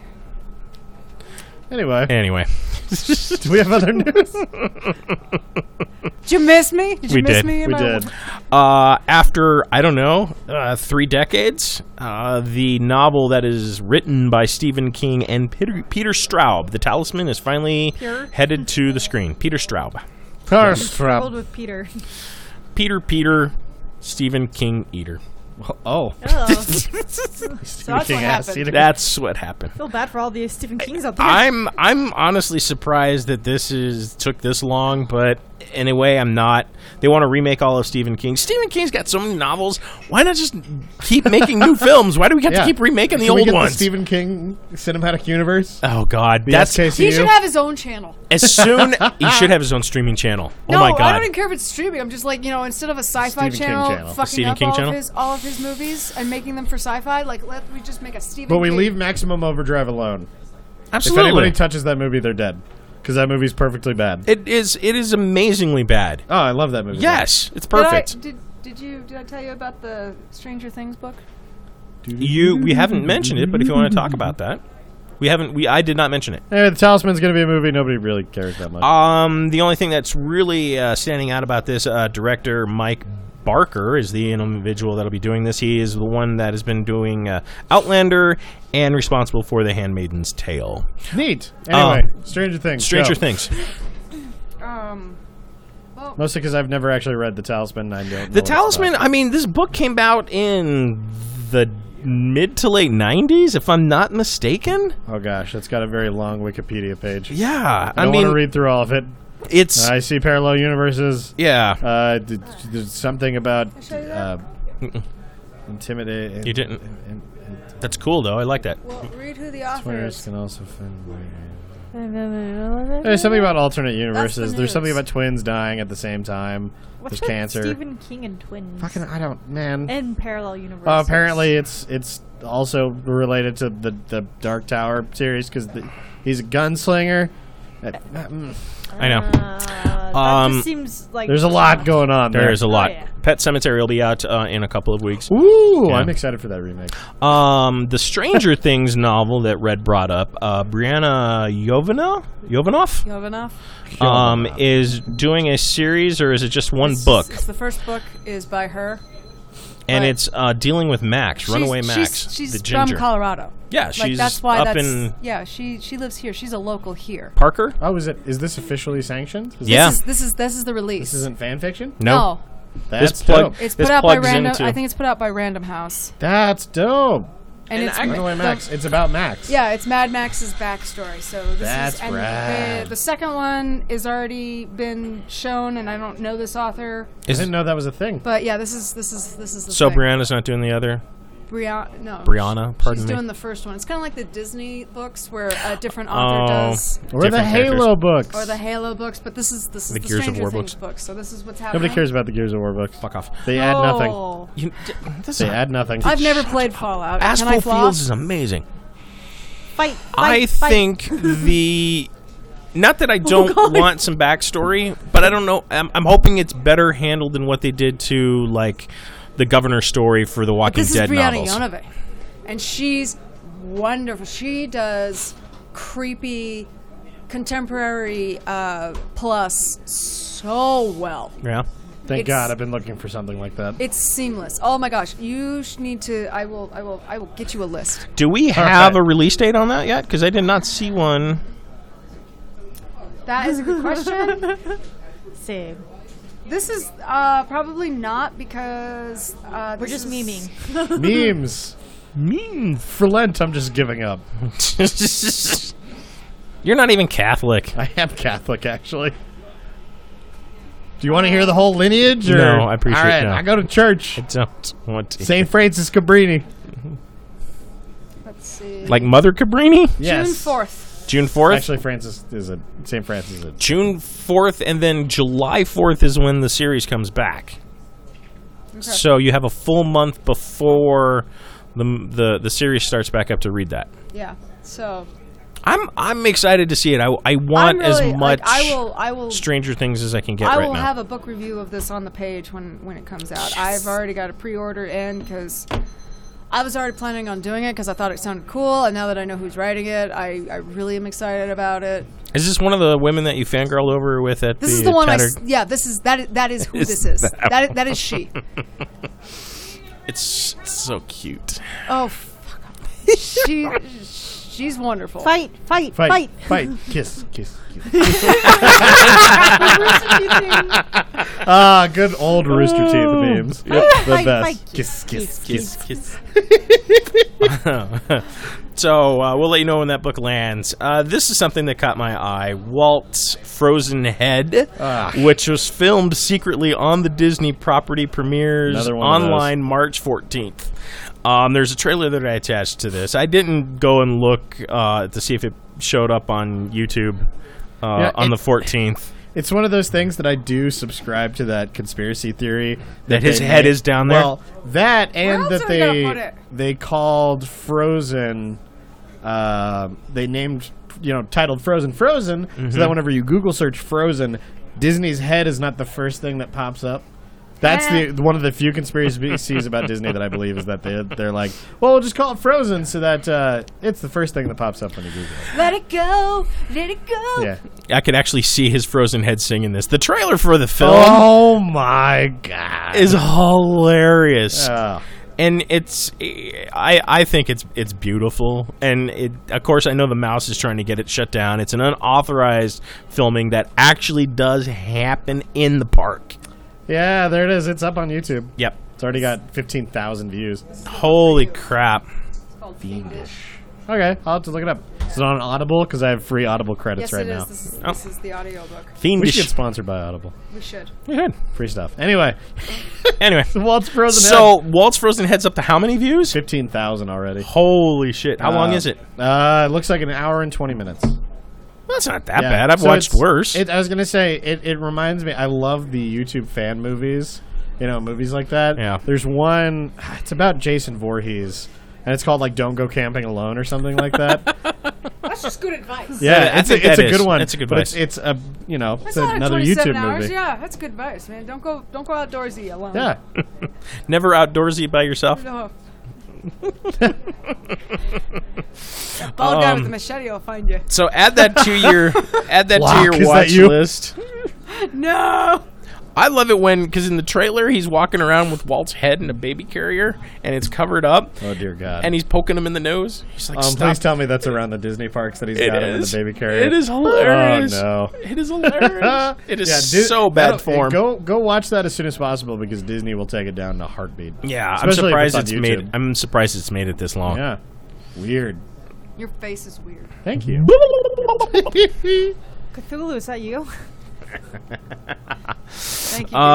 Anyway, Anyway, do we have other news? Did you miss me? Did you We miss did. me? in We my- did. after I don't know 3 decades, the novel that is written by Stephen King and Peter Straub, The Talisman, is finally Pure? headed to the screen. Peter Straub. Rolled with Peter. Peter, Stephen King eater. Oh, Oh. So that's what King ass happened. eater. That's what happened. Feel bad for all the Stephen Kings out there. I'm honestly surprised that this took this long, but in a way, I'm not. They want to remake all of Stephen King. Stephen King's got so many novels. Why not just keep making new films? Why do we have to keep remaking the Can we old get ones? The Stephen King cinematic universe. Oh God, The that's SKCU? He should have his own channel. as soon. He should have his own streaming channel. No, oh my I don't God. even care if it's streaming. I'm just like, instead of a sci-fi Stephen King channel, channel. fucking Stephen up King all channel? of his movies and making them for sci-fi, like let me just make a Stephen But we King. leave Maximum Overdrive alone. Absolutely. If anybody touches that movie, they're dead. Because that movie's perfectly bad. It is amazingly bad. Oh, I love that movie. Yes, it's perfect. Did I tell you about the Stranger Things book? We haven't mentioned it, but if you want to talk about that, I did not mention it. Anyway, The Talisman's going to be a movie nobody really cares that much. The only thing that's really standing out about this director, Mike Barker, is the individual that'll be doing this. He is the one that has been doing Outlander and responsible for The Handmaid's Tale. Neat. Anyway, Stranger Things. Stranger go. Things. Mostly because I've never actually read The Talisman. And I don't know The what it's Talisman, about. I mean, this book came out in the mid to late 90s, if I'm not mistaken. Oh gosh, that's got a very long Wikipedia page. Yeah, I don't want to read through all of it. it's I see parallel universes. yeah. There's something about show you that? intimidate. You didn't. That's cool though. I like that. Well, read who the author Twins is. can also find. There's something about alternate universes. There's something news. about twins dying at the same time. What's There's with cancer. Stephen King and twins? Fucking, I don't, man. And parallel universes. Apparently, it's also related to the Dark Tower series because he's a gunslinger. I know. That just seems like There's a lot going on there. There's a lot. yeah. Pet Cemetery will be out in a couple of weeks. Ooh, Yeah. I'm excited for that remake. The Stranger Things novel that Red brought up, Brianna Jovanoff, You have enough? is doing a series, or is it just one book? It's the first book is by her. And but- it's dealing with Max, Runaway Max, She's the from ginger. Colorado. Yeah, Like she's that's why up that's in yeah. She lives here. She's a local here. Parker. Oh, is this officially sanctioned? Yeah. This is the release. This isn't fan fiction? No. That's plug, dope. It's this put out by plugs Random. into. I think it's put out by Random House, That's dope. and it's Runaway Max. It's about Max. Yeah, it's Mad Max's backstory. So this That's is and rad. the second one is already been shown, and I don't know this author, I didn't know that was a thing. but yeah, this is the So thing. Brianna's not doing the other. Brianna, pardon she's me. doing the first one. It's kind of like the Disney books where a different author does, Or the Different Halo characters. books. or the Halo books. But this is the Gears of Stranger War Things books. So this is what's happening. Nobody cares about the Gears of War books. Fuck off. They add nothing. Oh. They add nothing. I've never played Fallout. Can I Asphalt floss? Fields is amazing. Fight. I fight. think the. Not that I don't want some backstory, but I don't know. I'm hoping it's better handled than what they did to like the Governor story for the Walking This Dead is Brianna novels. Yonovic, and she's wonderful. She does creepy, contemporary plus so well. Yeah. Thank It's- God, I've been looking for something like that. It's seamless. Oh my gosh, you need to. I will get you a list. Do we have right. a release date on that yet? Because I did not see one. That is a good question. Same. This is probably not because We're this just is- memeing. Memes. For Lent, I'm just giving up. You're not even Catholic. I am Catholic, actually. Do you want to hear the whole lineage? Or? No, I appreciate All right, no. I go to church. I don't want to. St. Francis Cabrini. Let's see. Like Mother Cabrini? Yes. June 4th. June 4th? Actually, St. Francis is a... June 4th, and then July 4th is when the series comes back. So you have a full month before the series starts back up to read that. Yeah. So I'm excited to see it. I want I'm really, as much I will. Stranger Things as I can get I right will now. have a book review of this on the page when it comes out. I've already got a pre-order in because I was already planning on doing it because I thought it sounded cool, and now that I know who's writing it, I really am excited about it. Is this one of the women that you fangirled over with at This the is the one. Tattered? That is who Is this is. that That is she. It's so cute. Oh, fuck off. She's wonderful. Fight. Fight. Kiss. Good old Rooster Teeth memes. Yep, the Fight, best. fight. Kiss. So we'll let you know when that book lands. This is something that caught my eye. Walt's Frozen Head, which was filmed secretly on the Disney property, premieres Another one of those. online March 14th. There's a trailer that I attached to this. I didn't go and look to see if it showed up on YouTube on the 14th. It's one of those things that I do subscribe to that conspiracy theory That his they head made- is down there? Well, that and else that are we gonna put it? they called Frozen. They named titled Frozen, Mm-hmm. so that whenever you Google search Frozen, Disney's head is not the first thing that pops up. That's one of the few conspiracies about Disney that I believe is that they're like, well, we'll just call it Frozen so that it's the first thing that pops up when you Google it. Let it go. Let it go. Yeah. I could actually see his frozen head singing this. The trailer for the film Oh my God. is hilarious. Oh. And I think it's beautiful, and of course I know the mouse is trying to get it shut down. It's an unauthorized filming that actually does happen in the park. Yeah, there it is. It's up on YouTube. Yep. It's already got 15,000 views. Holy crap! It's called Fiendish. Okay, I'll have to look it up. Is it on Audible? Because I have free Audible credits Yes, right it is. now. This is the audiobook. We should get Fiendish. sponsored by Audible. We should. Good. Free stuff. Anyway, Anyway, Walt's Frozen so Walt's Frozen Head's up to how many views? 15,000 already. Holy shit! How long is it? It looks like an hour and 20 minutes. That's not that Yeah. bad. I've So watched it's- worse. I was going to say, it reminds me, I love the YouTube fan movies, movies like that. Yeah. There's one, it's about Jason Voorhees, and it's called, Don't Go Camping Alone or something like that. That's just good advice. Yeah, I it's think a that is. good one. That's a good but advice. it's a, That's it's not another 27 YouTube hours. movie. Yeah, that's good advice, man. Don't go outdoorsy alone. Yeah. Never outdoorsy by yourself. No. That bald guy with the machete will find you. So add that to your Locke, is that watch you? list. No. I love it because in the trailer he's walking around with Walt's head in a baby carrier and it's covered up. Oh dear God! And he's poking him in the nose. He's like, "Stop!" Please tell me that's around the Disney parks that he's got him in the baby carrier. It is hilarious. Oh no! It is hilarious. It is so bad form. Go watch that as soon as possible because Disney will take it down in a heartbeat. Yeah, Especially I'm if surprised it's on YouTube. I'm surprised it's made it this long. Yeah, weird. Your face is weird. Thank you. Cthulhu, is that you? Thank you.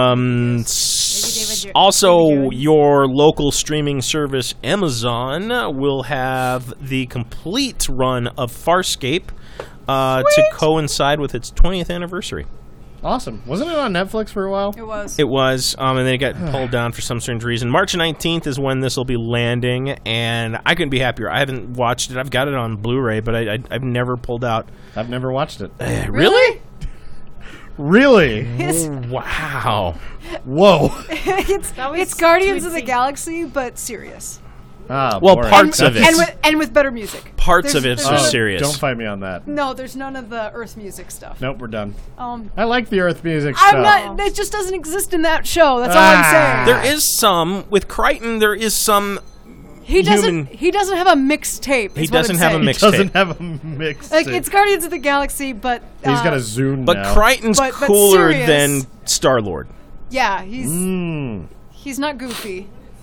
David, Also, your local streaming service Amazon will have the complete run of Farscape to coincide with its 20th anniversary. Awesome. Wasn't it on Netflix for a while? It was. It was, and then it got pulled down for some strange reason. March 19th is when this will be landing, and I couldn't be happier. I haven't watched it. I've got it on Blu-ray, but I've never pulled out. I've never watched it. Really? Really? Wow. Whoa. It's Guardians of the Galaxy, but serious. Ah, Well, boring. parts of it. And with better music. Parts of it There's are none of- serious. Don't fight me on that. No, there's none of the Earth music stuff. Nope, we're done. Um, I like the Earth music I'm stuff. not. It just doesn't exist in that show. That's all I'm saying. There is some with Crichton. There is some. He doesn't. human- He doesn't have a mixtape. He is what doesn't I'm have a saying. mix- Doesn't have a mix. Like it's Guardians of the Galaxy, but He's got a Zune But now. Crichton's But cooler serious. than Star-Lord. yeah, Mm. he's not goofy.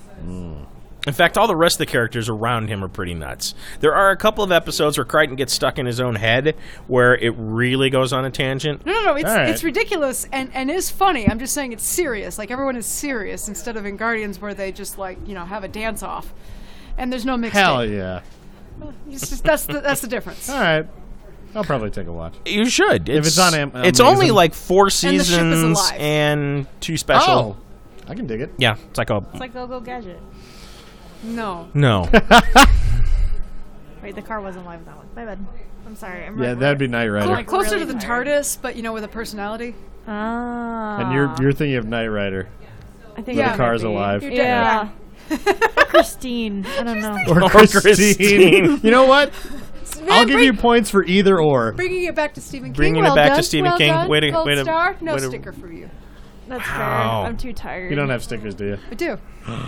In fact, all the rest of the characters around him are pretty nuts. There are a couple of episodes where Crichton gets stuck in his own head where it really goes on a tangent. No. It's All right. it's ridiculous and is funny. I'm just saying it's serious. Like everyone is serious instead of in Guardians where they just have a dance off, and there's no mixtape. Hell yeah. It's just, that's the difference. All right. I'll probably take a watch. You should. it's on it's only Amazon. like 4 And the ship is seasons alive. and 2 special. Oh, I can dig it. Yeah, it's like a... It's like Go-Go Gadget. No. No. Wait, the car wasn't live in that one. My bad. I'm sorry. Yeah, that'd be Knight Rider. Like, Closer really to the tired. TARDIS, but with a personality. Ah. And you're thinking of Knight Rider. I think Yeah. it The car's might be. alive. Yeah. Christine. I don't know. Or Christine. You know what? Man, I'll give you points for either or. Bringing it back to Stephen King. Bringing well it back done, to Stephen well King. Done. Way to- Gold way to- star. No way to- sticker for you. That's Wow. fair. I'm too tired. You don't have stickers, do you? I do.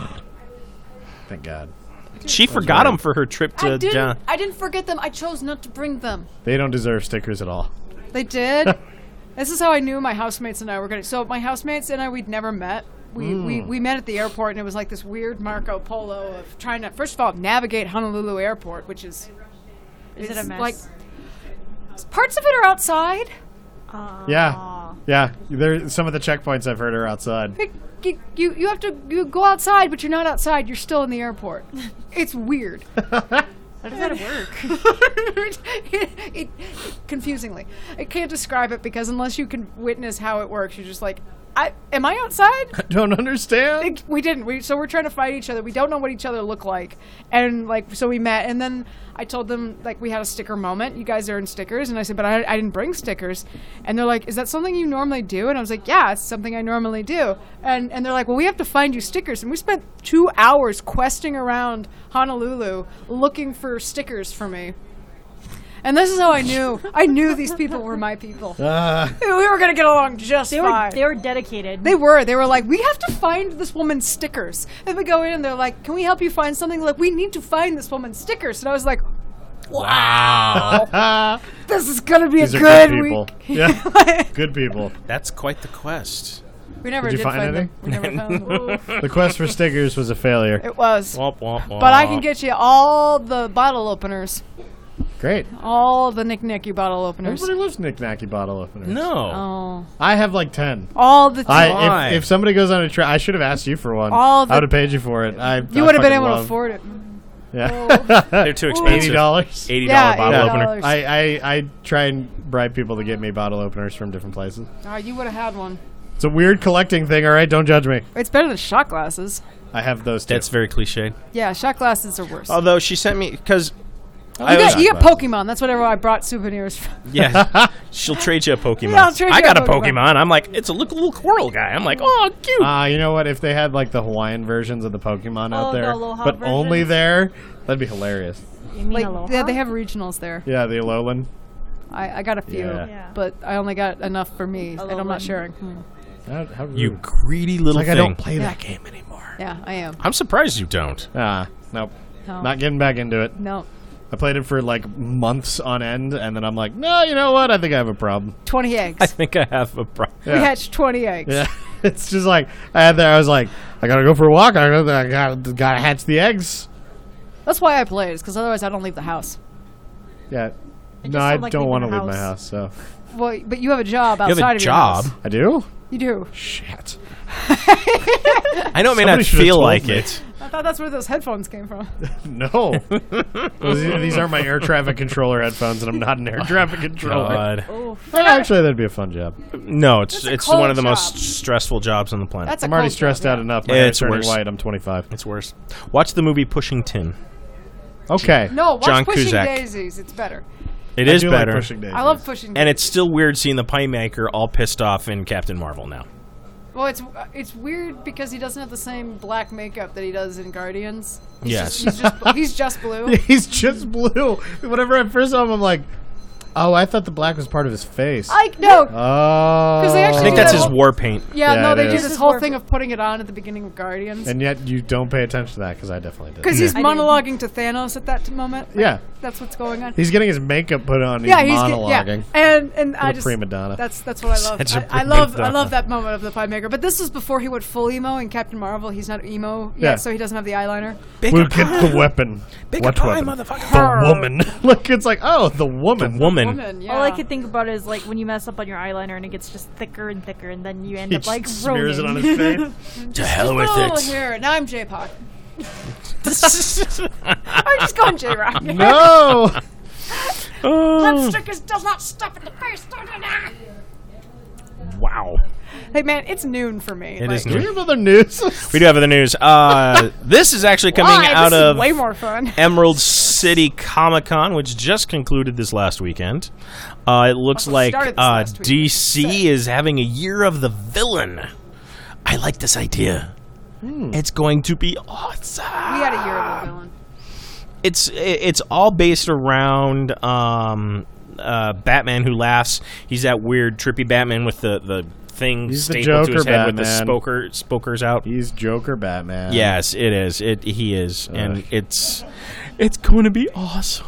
Thank God. She forgot them for her trip to... I didn't forget them. I chose not to bring them. They don't deserve stickers at all. They did. This is how I knew my housemates and I were going to... So my housemates and I, we'd never met. We met at the airport, and it was like this weird Marco Polo of trying to, first of all, navigate Honolulu Airport, which is... Is it a mess? Like, parts of it are outside. Yeah. Yeah. There, some of the checkpoints I've heard are outside. Like, you have to go outside, but you're not outside. You're still in the airport. It's weird. How does that work? Confusingly. I can't describe it because unless you can witness how it works, you're just like, am I outside? Don't understand. We didn't. So we're trying to fight each other. We don't know what each other look like. And so we met. And then I told them, we had a sticker moment. You guys earned stickers. And I said, but I didn't bring stickers. And they're like, is that something you normally do? And I was like, yeah, it's something I normally do. And they're like, well, we have to find you stickers. And we spent 2 hours questing around Honolulu looking for stickers for me. And this is how I knew these people were my people. We were going to get along just fine. They were dedicated. They were like, we have to find this woman's stickers. And we go in and they're like, can we help you find something? Like, we need to find this woman's stickers. And I was like, Wow. this is going to be These a are good good people. week. Yeah. Good people. That's quite the quest. We never Did did you find them. We never found them. The quest for stickers was a failure. It was. Womp, womp, womp. But I can get you all the bottle openers. Great. All the knick-knacky bottle openers. Everybody loves knick-knacky bottle openers. No. Oh. I have like 10. All the Why? If somebody goes on a trip, I should have asked you for one. All the- I would have paid you for it. You would have been able to afford it. Yeah. They're too expensive. $80. $80 Yeah, bottle $80. opener. I try and bribe people to get me bottle openers from different places. Oh, you would have had one. It's a weird collecting thing, all right? Don't judge me. It's better than shot glasses. I have those too. That's very cliched. Yeah, shot glasses are worse. Although she sent me... Because... you got Pokemon. That's whatever I brought souvenirs from. Yeah, she'll trade you a Pokemon. Yeah, I'll trade I you got a a Pokemon. Pokemon. I'm like, it's a little squirrel guy. I'm like, oh, cute. You know what? If they had like the Hawaiian versions of the Pokemon out the there, Aloha but only versions? there, that'd be hilarious. You mean Aloha? Yeah, they have regionals there. Yeah, the Alolan. I got a few, Yeah. but I only got enough for me, and I'm Alolan. not sharing. How rude. You greedy little like thing. I don't play that game anymore. Yeah, I am. I'm surprised you don't. Nope. No. Not getting back into it. No. I played it for like months on end, and then I'm like, no, you know what? I think I have a problem. 20 eggs. I think I have a problem. We hatched 20 eggs. Yeah, it's just like I was like, I gotta go for a walk. I gotta hatch the eggs. That's why I play it, because otherwise I don't leave the house. Yeah. just No, I don't like don't leaving want to the leave my house. house. So Well, but you have a job You have outside a of job. your house. I do. You do. Shit. I know it may Somebody not should've feel told like me. it. I thought that's where those headphones came from. No. These aren't my air traffic controller headphones, and I'm not an air traffic controller. God. Oh, Well, actually, that'd be a fun job. No, it's That's a it's one of the cold most job. stressful jobs on the planet. That's I'm a already cold stressed job, out yeah. enough. My Yeah, hair's it's turning worse. white. I'm 25. It's worse. Watch the movie Pushing Tin. Okay. No, watch John Pushing Cusack. Daisies. It's better. It I is do better. Like Pushing Daisies. I love Pushing Daisies. And it's still weird seeing the pie maker all pissed off in Captain Marvel now. Well, it's weird because he doesn't have the same black makeup that he does in Guardians. Yes. He's just blue. He's just blue. Whenever I first saw him, I'm like, oh, I thought the black was part of his face. No. Oh. they actually I think do that's that his whole- war paint. Yeah, Yeah, no, it they do is. this whole thing of putting it on at the beginning of Guardians. And yet you don't pay attention to that because I definitely did. Because he's I did. monologuing to Thanos at that moment. Yeah. That's what's going on. He's getting his makeup put on. He's yeah, monologuing. and I What a just prima donna. That's what I love. Such a I prima love donna. that moment of the pie maker. But this was before he went full emo in Captain Marvel. He's not emo yet, Yeah. so he doesn't have the eyeliner. We'll get the weapon. Bigger What pie, weapon? motherfucker. The woman. Look, it's like, oh, the woman. Woman. Woman, yeah. all I could think about is like when you mess up on your eyeliner and it gets just thicker and thicker, and then you end He up like just smears it on Ronan. his face. To hell with Oh, it. here now I'm J-Pop. I'm just going J-Rock. No. Oh, Lipstick does not step in the face. wow. Hey man, it's noon for me. It is Do we noon. have other news? We do have other news. This is actually coming Why? out This is of way more fun. Emerald City Comic Con, which just concluded this last weekend. It looks Also like started this last weekend. DC is having a year of the villain. I like this idea. It's going to be awesome. We had a year of the villain. It's all based around Batman Who Laughs. He's that weird, trippy Batman with the thing He's the stapled to his Joker head with the Batman. spokers out. He's Joker Batman. Yes, it is. He is, and it's going to be awesome.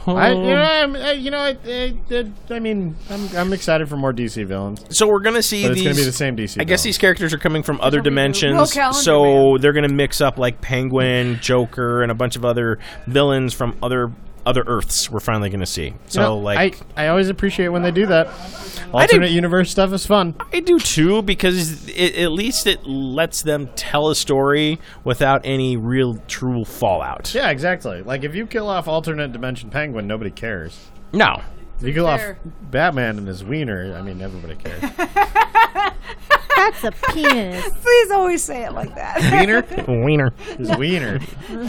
I'm excited for more DC villains. So we're gonna see But it's these. going to be the same DC I guess villains. these characters are coming from other reboot. dimensions, No calendar so man. they're gonna mix up like Penguin, Joker, and a bunch of other villains from other Earths. We're finally gonna see. So You know, like. I always appreciate when they do that. Alternate universe stuff is fun. I do too, because at least it lets them tell a story without any real true fallout. Yeah, exactly. Like if you kill off alternate dimension Penguin, nobody cares. No. If you kill off Fair. Batman and his wiener, I mean everybody cares. That's a penis. Please always say it like that. Wiener? Wiener. His wiener.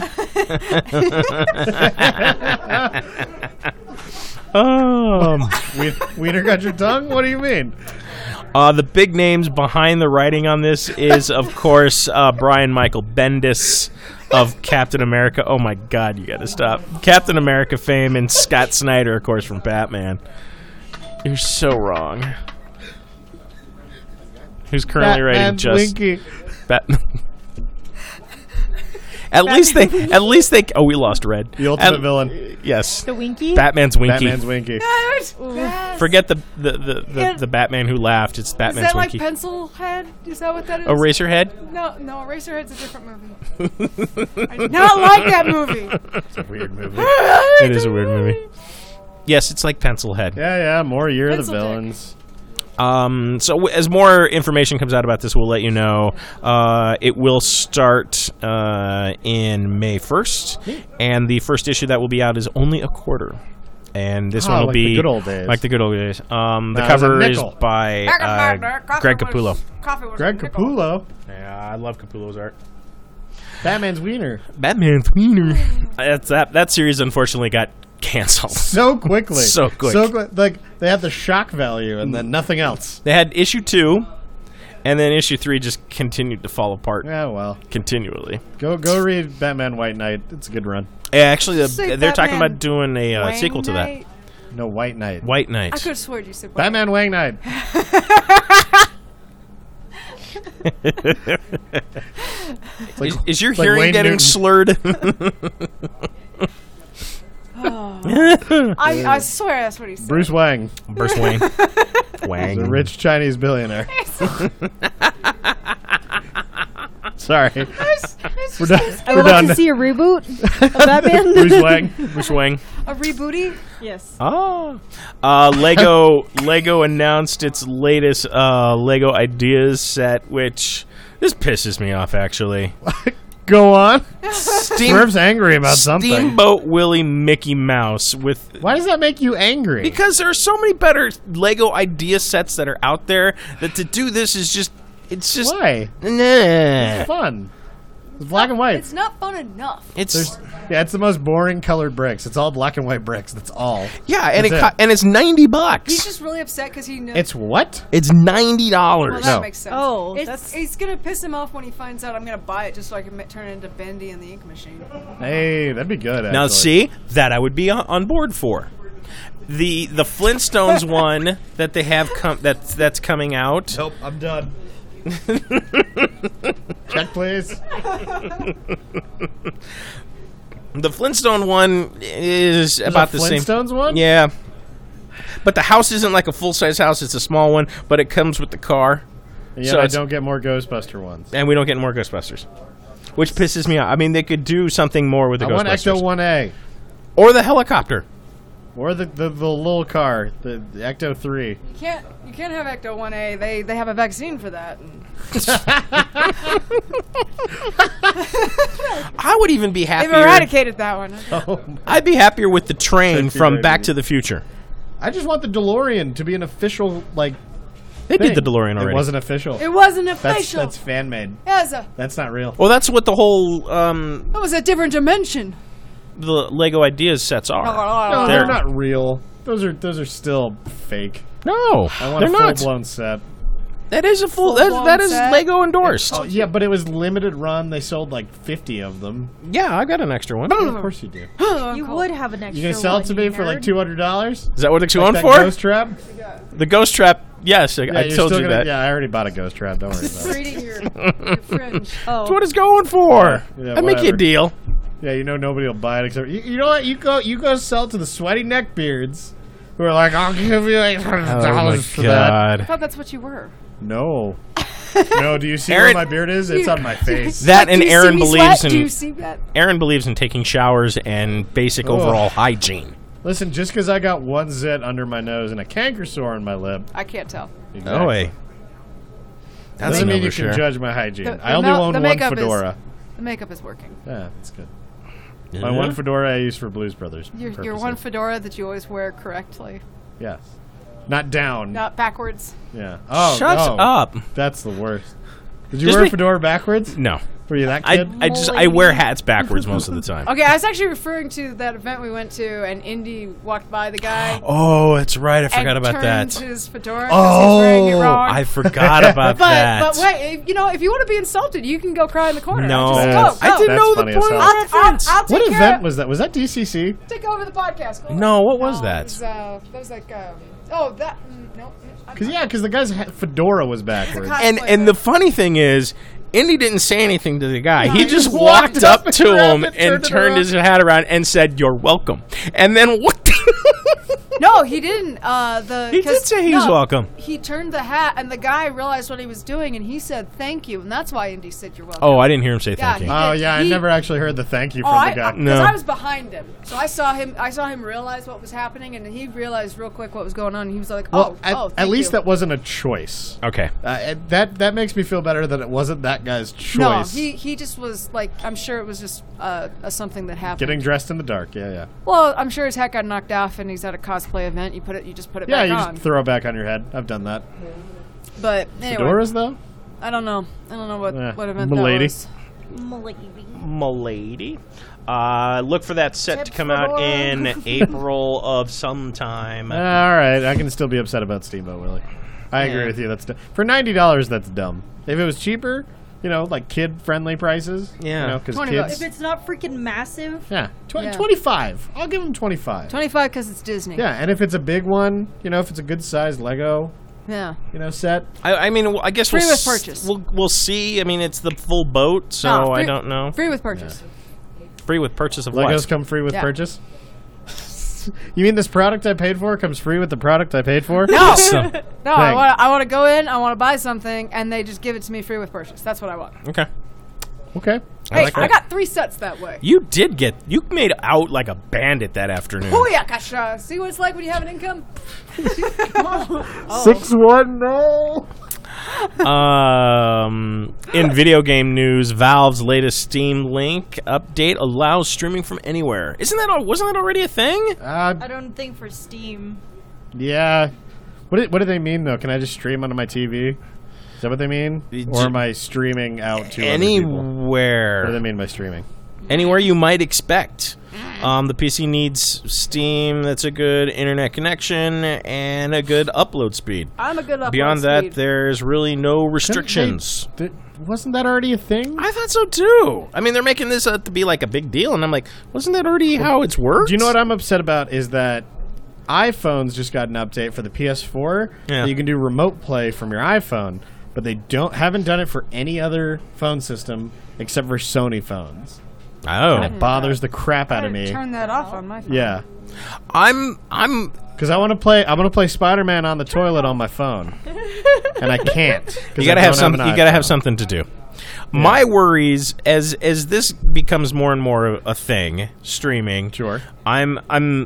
Wiener got your tongue? What do you mean? The big names behind the writing on this is, of course, Brian Michael Bendis of Captain America. Oh my God, you gotta stop. Captain America fame, and Scott Snyder, of course, from Batman. You're so wrong. Who's currently writing Batman's just Winky. Batman? At least they. Oh, we lost Red. The ultimate villain. Yes, The Winky? Batman's Winky. Batman's Winky. Forget the Batman Who Laughed. It's Is Batman's that like Winky. Pencil Head? Is that what that is? Eraserhead. No, Eraserhead's a different movie. I did not like that movie. It's a weird movie. It is a weird movie. Yes, it's like Pencilhead. Yeah, more Year of the Pencil Dick. Villains. So as more information comes out about this, we'll let you know. It will start in May 1st, and the first issue that will be out is only a quarter. And this one will like be the good old days. like the good old days. The it's a cover is nickel. by Greg Capullo. Greg Capullo. Yeah, I love Capullo's art. Batman's wiener. Batman's wiener. That series unfortunately got canceled. So quickly. So quick. Like, they had the shock value and then nothing else. They had issue 2, and then issue 3 just continued to fall apart Yeah, well. continually. Go read Batman White Knight. It's a good run. Yeah, actually, Say they're talking Batman about doing a Wang sequel to that. Knight? No, White Knight. White I Knight. could have sworn you said Wang. Batman Wang Knight. Is your like hearing Wayne getting Newton. slurred? I swear that's what he said. Bruce Wang, Bruce Wayne. the Wang. rich Chinese billionaire. Sorry, we're done. I We're would like done. to see a reboot of Batman. Bruce Wang. Bruce Wang. A rebooty? Yes. Oh. Lego announced its latest Lego Ideas set, which this pisses me off actually. Go on. Steam, Swerve's angry about something. Steamboat Willie Mickey Mouse with. Why does that make you angry? Because there are so many better Lego idea sets that are out there that to do this is just. It's just. Why? Nah. It's fun. It's black and white. It's not fun enough. It's. It's the most boring colored bricks. It's all black and white bricks. That's all. Yeah, and That's it. and it's $90. He's just really upset because he knows. It's what? It's $90. Well, that No. makes sense. Oh, it's gonna piss him off when he finds out I'm gonna buy it just so I can turn it into Bendy and the ink machine. Hey, that'd be good. Now, actually. see, that I would be on board for. The Flintstones one that they have that's coming out. Nope, I'm done. Check, please. The Flintstone one is about the same. Flintstones one? Yeah, but the house isn't like a full size house; it's a small one. But it comes with the car, Yeah, So I it's- don't get more Ghostbuster ones. and we don't get more Ghostbusters, which pisses me off. I mean, they could do something more with the I want Ghostbusters Ecto 1A. or the helicopter. Or the little car, the Ecto 3. You can't have Ecto 1A. They have a vaccine for that. I would even be They've happier. eradicated that one. I'd be happier with the train Safety from baby. Back to the Future. I just want the DeLorean to be an official, like, They thing. did the DeLorean already. It wasn't official. It wasn't That's official. fan made. Yes, That's not real. Well, that's what the whole that was a different dimension. the Lego Ideas sets are. No, They're- they're not real. Those are still fake. No, I want they're a not. full blown set. That is a full. Full-blown That is set? Lego endorsed. Oh yeah, but it was limited run. They sold like 50 of them. Yeah, I got an extra one. Of course you do. you would have an extra. You gonna sell it to me for like nerd. $200? Is that what it's Like going that for? Ghost trap? The Ghost Trap. Yes, I you're told still you gonna- that. Yeah, I already bought a ghost trap. Don't worry about it. Reading your fringe. Oh, That's what it's going for. Yeah, I make you a whatever. deal. Yeah, you know nobody will buy it except you know what? You go sell to the sweaty neckbeards who are like, I'll give you $800 for that. I thought that's what you were. No. No, do you see Aaron- where my beard is? It's on my face. That and Do you see Aaron me believes sweat? Do you in see that? Aaron believes in taking showers and basic overall hygiene. Listen, just because I got one zit under my nose and a canker sore on my lip, I can't tell. No way. That's doesn't an mean you overshare. can judge my hygiene. The- I the only mel- own the one makeup is- fedora. The makeup is working. Yeah, that's good. Yeah. My one fedora I use for Blues Brothers. Your purposes. one fedora that you always wear correctly, Yes. Not down. not backwards. Yeah. Oh, Shut no. up. That's the worst. Did you Just wear a be- fedora backwards? No. Were you that I kid? wear hats backwards most of the time. Okay, I was actually referring to that event we went to, and Indy walked by the guy. Oh, that's right. I and forgot about turned that. his fedora 'cause he was wearing it Oh, wrong. I forgot about that. But wait, if you want to be insulted, you can go cry in the corner. No. Just That's- go. I didn't That's know the funny as point of hell. the reference. I'll take What care event of, was that? Was that DCC? take over the podcast. Go No, on. what was No, that? It was, that was like, no. Because the guy's fedora was backwards. It's a And the funny thing is, Indy didn't say anything to the guy. No, he he just just walked walked up up and to grabbed him it, and turned it turned his hat around and said, "You're welcome." And then what? No, he didn't. He did say he was welcome. He turned the hat, and the guy realized what he was doing, and he said thank you, and that's why Indy said you're welcome. Oh, I didn't hear him say Yeah, thank you. he- Oh yeah, I He- never actually heard the thank you Oh, from the guy. because No. I was behind him, so I saw him. I saw him realize what was happening, and he realized real quick what was going on. And he was like, Well, "Oh, at thank least you." that wasn't a choice. Okay. That makes me feel better that it wasn't that guy's choice. No, he just was like, I'm sure it was just something that happened. Getting dressed in the dark. Yeah. Well, I'm sure his hat got knocked off, and he's at a cosplay event. You just put it Yeah, back you on. just throw it back on your head. I've done that. But anyway, Fedoras though? I don't know what Eh, event milady. that was. Milady. Look for that set to Tip come out fedora. in April of sometime. All right, I can still be upset about Steamboat Willie. I agree Yeah. with you. That's for $90. That's dumb. If it was cheaper, like kid-friendly prices. Yeah. because $20. kids. If it's not freaking massive, Yeah, Yeah. 25. I'll give him 25. 25 because it's Disney. Yeah, and if it's a big one, if it's a good sized Lego, Yeah. set. I mean, I guess Free we'll with purchase. We'll see. I mean, it's the full boat, so No, I don't know. Free with purchase. Free with purchase of Legos what? come free with Yeah. purchase. You mean this product I paid for comes free with the product I paid for? No, Awesome. no. I want to go in. I want to buy something, and they just give it to me free with purchase. That's what I want. Okay. Okay. Hey, like I that. got 3 sets that way. You made out like a bandit that afternoon. Oh yeah, gosh. See what it's like when you have an income? Come on. 6-1, no. In video game news, Valve's latest Steam Link update allows streaming from anywhere. Wasn't that already a thing? I don't think for Steam. Yeah. What do they mean though? Can I just stream onto my TV? Is that what they mean? Or am I streaming out to other people? Anywhere. What do they mean by streaming? Anywhere you might expect. The PC needs Steam that's a good internet connection and a good upload speed. I'm a good upload Beyond speed. that, there's really no restrictions. Wasn't that already a thing? I thought so too. I mean, they're making this to be like a big deal, and I'm like, wasn't that already how it's worked? Do you know what I'm upset about is that iPhones just got an update for the PS4 Yeah. that you can do remote play from your iPhone, but they haven't done it for any other phone system except for Sony phones. Oh, And it bothers the crap out I of me. turn that off on my phone. Yeah. I'm Because I want to play Spider-Man on the toilet on my phone, and I can't. 'cause You I gotta have don't something. an You gotta have iPhone. something to do. My worries as this becomes more and more a thing, streaming. Sure. I'm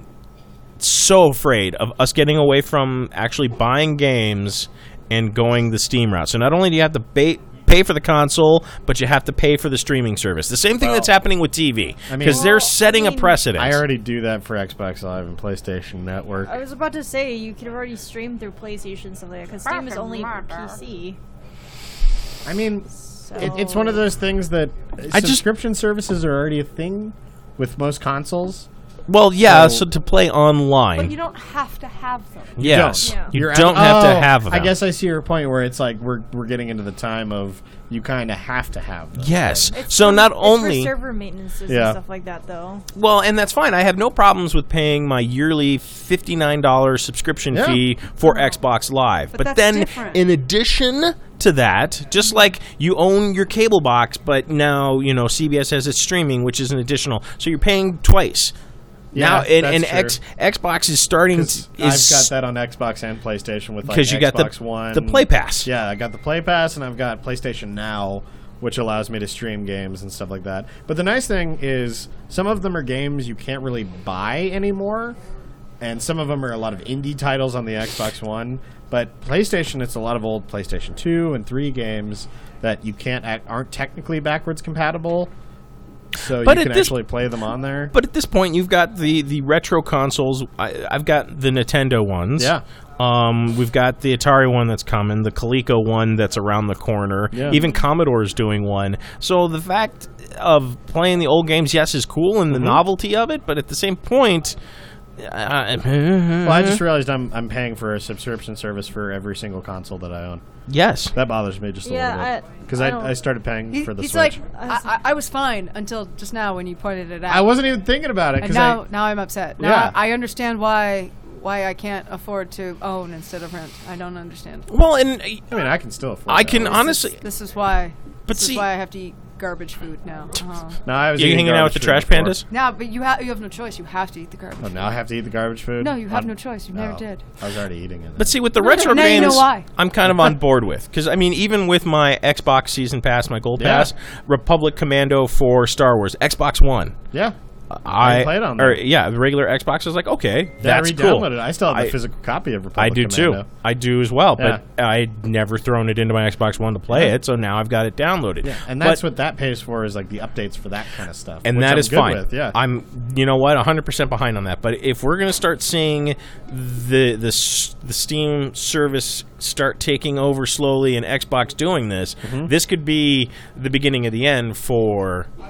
so afraid of us getting away from actually buying games and going the Steam route. So not only do you have to pay for the console, but you have to pay for the streaming service. The same thing that's happening with TV, I mean- because they're setting a precedent. I already do that for Xbox Live and PlayStation Network. I was about to say you could have already streamed through PlayStation and stuff like that because Steam is only for PC. I mean, So it's one of those things that I just- subscription services are already a thing with most consoles. Well, yeah, So- so to play online. But you don't have to have them. Yes, don't. you You're don't out- have to Oh, have them. I guess I see your point where it's like we're getting into the time of you kind of have to have them. Yes. It's So for- not it's only for server maintenances Yeah. and stuff like that, though. well, and that's fine. I have no problems with paying my yearly $59 subscription Yeah. fee for Xbox Live. But But that's then, different. in addition to that, just like you own your cable box, but now CBS has its streaming, which is an additional. So you're paying twice. Yeah, Now, and that's Xbox is starting. 'Cause I've got that on Xbox and PlayStation with like because you got Xbox One, the Play Pass. Yeah, I got the Play Pass, and I've got PlayStation Now, which allows me to stream games and stuff like that. But the nice thing is, some of them are games you can't really buy anymore, and some of them are a lot of indie titles on the Xbox One. But PlayStation, it's a lot of old PlayStation 2 and 3 games that you aren't technically backwards compatible. So But you at can this- actually play them on there. But at this point, you've got the retro consoles. I've got the Nintendo ones. Yeah. We've got the Atari one that's coming, the Coleco one that's around the corner. Yeah. Even Commodore's doing one. So the fact of playing the old games, yes, is cool and the novelty of it, but at the same point, Well, I just realized I'm paying for a subscription service for every single console that I own. yes. That bothers me just a Yeah, little bit because I don't- I started paying for the He's Switch. like, I was fine until just now when you pointed it out. I wasn't even thinking about it and because now I'm upset. Now Yeah. I understand why I can't afford to own instead of rent. I don't understand. Well, and I mean I can still afford. I that. can honestly. This is why. But this see- is why I have to eat garbage food now. No, I was You eating hanging out with the trash garbage food pandas? Now, but you have no choice. You have to eat the garbage. before. Oh, food. now I have to eat the garbage food. No, you have I'm- no choice. You no, never did. I was already eating it. But see, with the retro Now you games, know why. I'm kind of on board with. Because, I mean, even with my Xbox Season Pass, my Gold Yeah. Pass, Republic Commando for Star Wars, Xbox One, yeah, I played on there. the regular Xbox is like, okay, Then that's I cool. re-downloaded it. I still have the I- physical copy of Republic I do Commando. too. I do as well, but I'd never thrown it into my Xbox One to play it, so now I've got it downloaded. Yeah, and that's But- what that pays for is like the updates for that kind of stuff. and which that I'm is good fine. With, yeah, I'm, 100% behind on that. But if we're going to start seeing the Steam service start taking over slowly, and Xbox doing this, Mm-hmm. this could be the beginning of the end for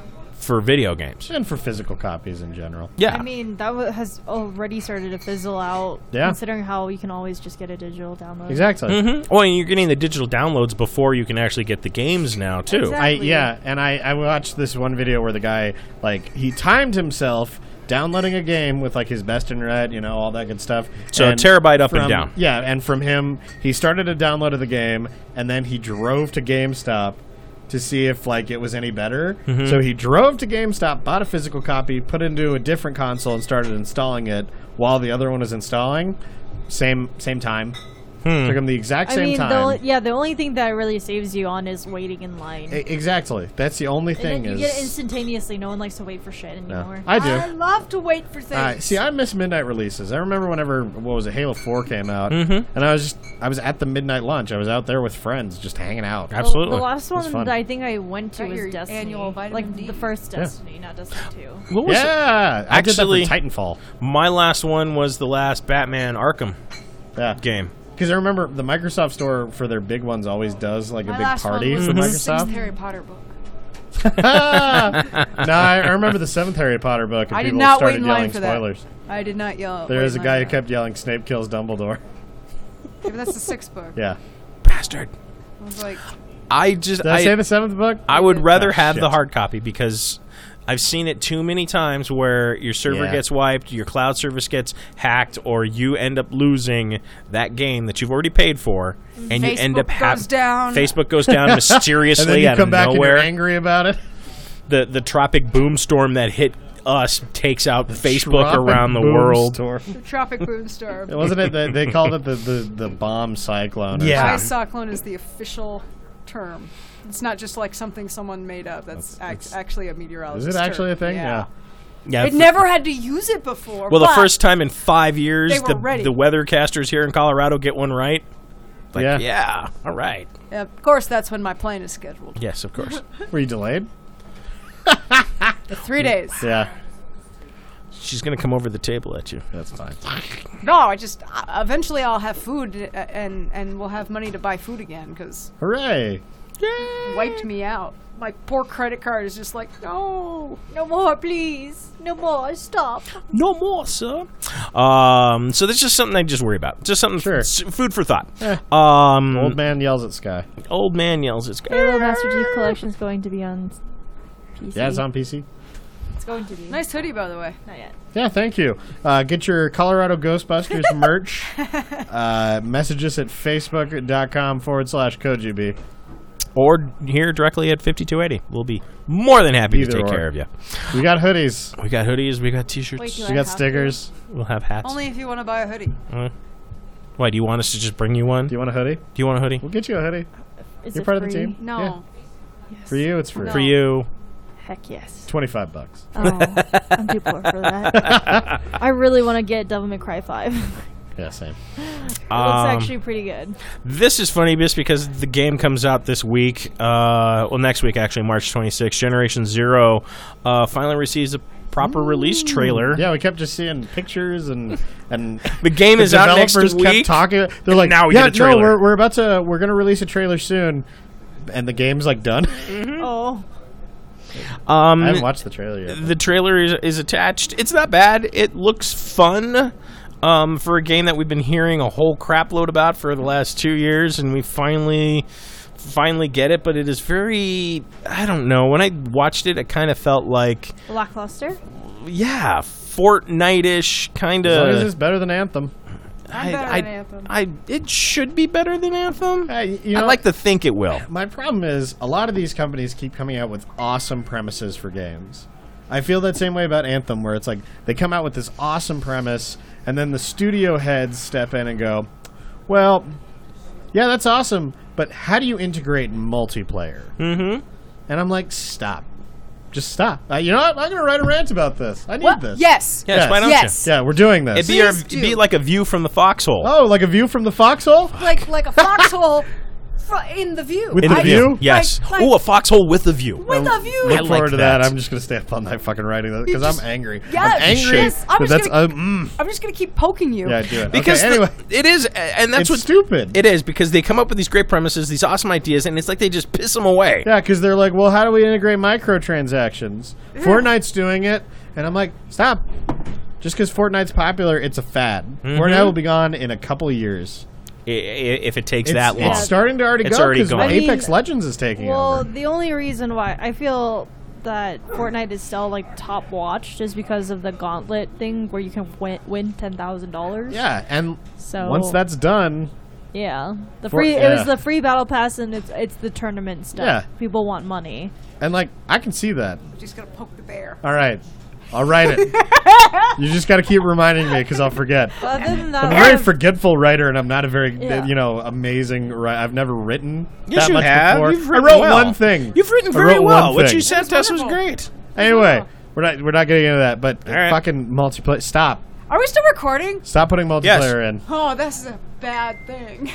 for video games. And for physical copies in general. Yeah. I mean, that has already started to fizzle out. Yeah. Considering how you can always just get a digital download. Exactly. Mm-hmm. Well, and you're getting the digital downloads before you can actually get the games now, too. Exactly. I watched this one video where the guy, like, he timed himself downloading a game with, like, his best internet, you know, all that good stuff. So a terabyte up and down. Yeah, and from him, he started a download of the game, and then he drove to GameStop to see if, like, it was any better. Mm-hmm. So he drove to GameStop, bought a physical copy, put it into a different console, and started installing it while the other one was installing. Same time. Took him the exact same time. The only thing that really saves you on is waiting in line. Exactly. That's the only thing. And then you get it instantaneously. No one likes to wait for shit anymore. I do. I love to wait for things. See, I miss midnight releases. I remember whenever, Halo 4 came out, and I was at the midnight lunch. I was out there with friends, just hanging out. Absolutely. The last one fun. that I think I went to Got was your Destiny. annual vitamin like D. the first Destiny, not Destiny 2. What was it? Yeah, I did that for Titanfall. My last one was the last Batman Arkham Yeah, game. because I remember the Microsoft Store for their big ones always does like a My big last party one was for the Microsoft. 6th Harry Potter book. No, I remember the 7th Harry Potter book. And I did people not wait started in line yelling for that. spoilers. I did not yell. There was a wait in guy line who for kept yelling, "Snape kills Dumbledore." that. Maybe that's the 6th book. Yeah. Bastard. I was like, Did I say the 7th book? I would rather Oh, have shit. the hard copy because I've seen it too many times where your server Yeah. gets wiped, your cloud service gets hacked, or you end up losing that game that you've already paid for, and you end up Facebook goes down. Facebook goes down And mysteriously then you out come of back and nowhere. you're angry about it. The tropic boom storm that hit us takes out Facebook Tropic around the boom world. storm. the Tropic Boomstorm. Wasn't it? They called it the bomb cyclone. Or Yeah. something. Cyclone is the official term. It's not just like something someone made up. That's actually a meteorologist. Is it actually a term. thing? Yeah. Yeah, It never had to use it before. well, the but first time in 5 years, They were ready. the weathercasters here in Colorado get one right. Like, Yeah. yeah, all right. of course, that's when my plane is scheduled. Yes, of course. Were you delayed? 3 days. Yeah. She's going to come over the table at you. That's fine. No, I just eventually I'll have food and we'll have money to buy food again because Hooray! wiped me out. My poor credit card is just like, no. No more, please. No more. Stop. No more, sir. So that's just something I just worry about. Just something, Sure. Food for thought. Old man yells at Sky. Old man yells at Halo Master Chief Collection is going to be on PC. Yeah, it's on PC. It's going to be. Nice hoodie, by the way. Not yet. Yeah, thank you. Get your Colorado Ghostbusters merch. Message us at facebook.com/CodeGB. Or here directly at 5280. We'll be more than happy Either to take or. care of you. We got hoodies. We got hoodies. We got t-shirts. Wait, do We I got have stickers. We'll have hats. Only if you want to buy a hoodie. Why, do you want us to just bring you one? Do you want a hoodie? Do you want a hoodie? We'll get you a hoodie. Is You're it part of the free? team. No. For you, it's free. No. For you. Heck yes. $25. Oh, I'm too poor for that. I really want to get Devil May Cry 5. It Yeah, same. looks actually pretty good. This is funny just because the game comes out this week. Next week, actually, March 26th. Generation Zero finally receives a proper release trailer. Yeah, we kept just seeing pictures and The game is out next developers kept week. talking. They're like, now we yeah, get a trailer. no, we're gonna release a trailer soon, and the game's like done. Oh. I haven't watched the trailer yet. The trailer is attached. It's not bad. It looks fun for a game that we've been hearing a whole crap load about for the last 2 years, and we finally get it. But it is very, I don't know. When I watched it, it kind of felt like, Lackluster? yeah, Fortnite-ish kind As long as of. it's better than Anthem. I'm better than Anthem. It should be better than Anthem. You know, I'd like to think it will. My problem is a lot of these companies keep coming out with awesome premises for games. I feel that same way about Anthem, where it's like they come out with this awesome premise, and then the studio heads step in and go, well, yeah, that's awesome, but how do you integrate multiplayer? Mm-hmm. And I'm like, stop. Just stop. You know what? I'm going to write a rant about this. I need What? this. Yes. Yes, why don't Yes. Yeah, we're doing this. you? Please It'd be do. like a view from the foxhole. Oh, like a view from the foxhole? Like a foxhole in the view. With In the the view? view, yes. Like- Ooh, a foxhole with a view. With a view. I Look like forward to that. that. I'm just gonna stay up all night fucking writing that because I'm angry. Yes, I'm angry. yes. I'm but just that's I'm just gonna keep poking you. yeah, do it. Because okay, anyway, it is, and that's it's what stupid. it is, because they come up with these great premises, these awesome ideas, and it's like they just piss them away. Yeah, because they're like, well, how do we integrate microtransactions? Fortnite's doing it, and I'm like, stop. Just because Fortnite's popular, it's a fad. Fortnite will be gone in a couple of years. If it takes It's, that long. it's starting to already It's go already because gone. I mean, Apex Legends is taking Well, over. the only reason why I feel that Fortnite is still like top watched is because of the gauntlet thing where you can win $10,000. Yeah, and So once that's done, yeah, the For- free it yeah. was the free battle pass and it's the tournament stuff. Yeah. People want money. and like I can see that. Just gonna poke the bear. All right, I'll write it. You just got to keep reminding me because I'll forget. But other than that, I'm a I very have- forgetful writer, and I'm not a very, Yeah. amazing writer. I've never written Yes, that you much have. before. You've I written wrote well. one thing. You've written I very wrote well. one What thing. you sent us was wonderful. great. Anyway, we're not getting into that. But right. fucking multiplayer. Stop. Are we still recording? Stop putting multiplayer in. Oh, this is a bad thing.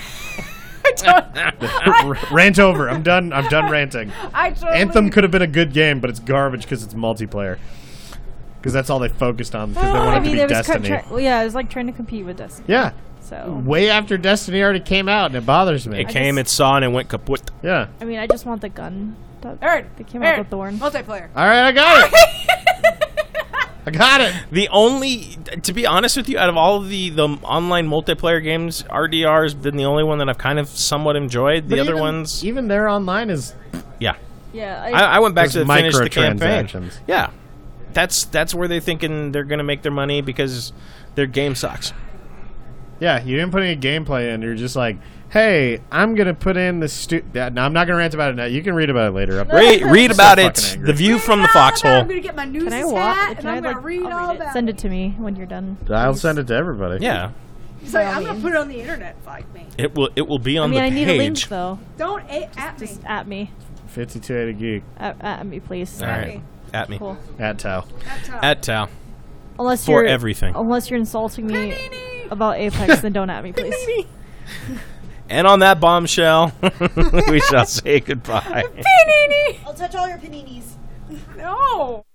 I don't. Rant over. I'm done. I'm done ranting. I totally, Anthem could have been a good game, but it's garbage because it's multiplayer. Because that's all they focused on. Because they I wanted mean, to there be was Destiny. well, yeah, it was like trying to compete with Destiny. Yeah. So Way after Destiny already came out, and it bothers me. It came, it saw, and it went kaput. Yeah. I mean, I just want the gun. That Aaron, they came out with Thorn. multiplayer. All right, I got it. I got it. The only, to be honest with you, out of all of the online multiplayer games, RDR has been the only one that I've kind of somewhat enjoyed. The But other even- ones, even their online is yeah. Yeah, I went back There's to finish the campaign. microtransactions. Yeah, that's where they're thinking they're going to make their money because their game sucks. Yeah, you didn't put any gameplay in. You're just like, hey, I'm gonna put in the no, I'm not gonna rant about it now. You can read about it later. Read about So it. fucking angry. The view from the I'm foxhole. gonna get my news Can I hat, walk? and Can I'm I gonna like read I'll all read it. about Send it to me when you're done. I'll please. send it to everybody. Yeah, He's like, I'm I gonna mean- put it on the internet. Fight me. it will be I on mean, the I need a link page. though. Don't at me. Just at me, 5280 geek at me, please. All right, at me, Cool. at Tau. at Tao. Unless For you're everything. Unless you're insulting me about Apex, then don't at me, please. And on that bombshell, we shall say goodbye. Panini. I'll touch all your paninis. No.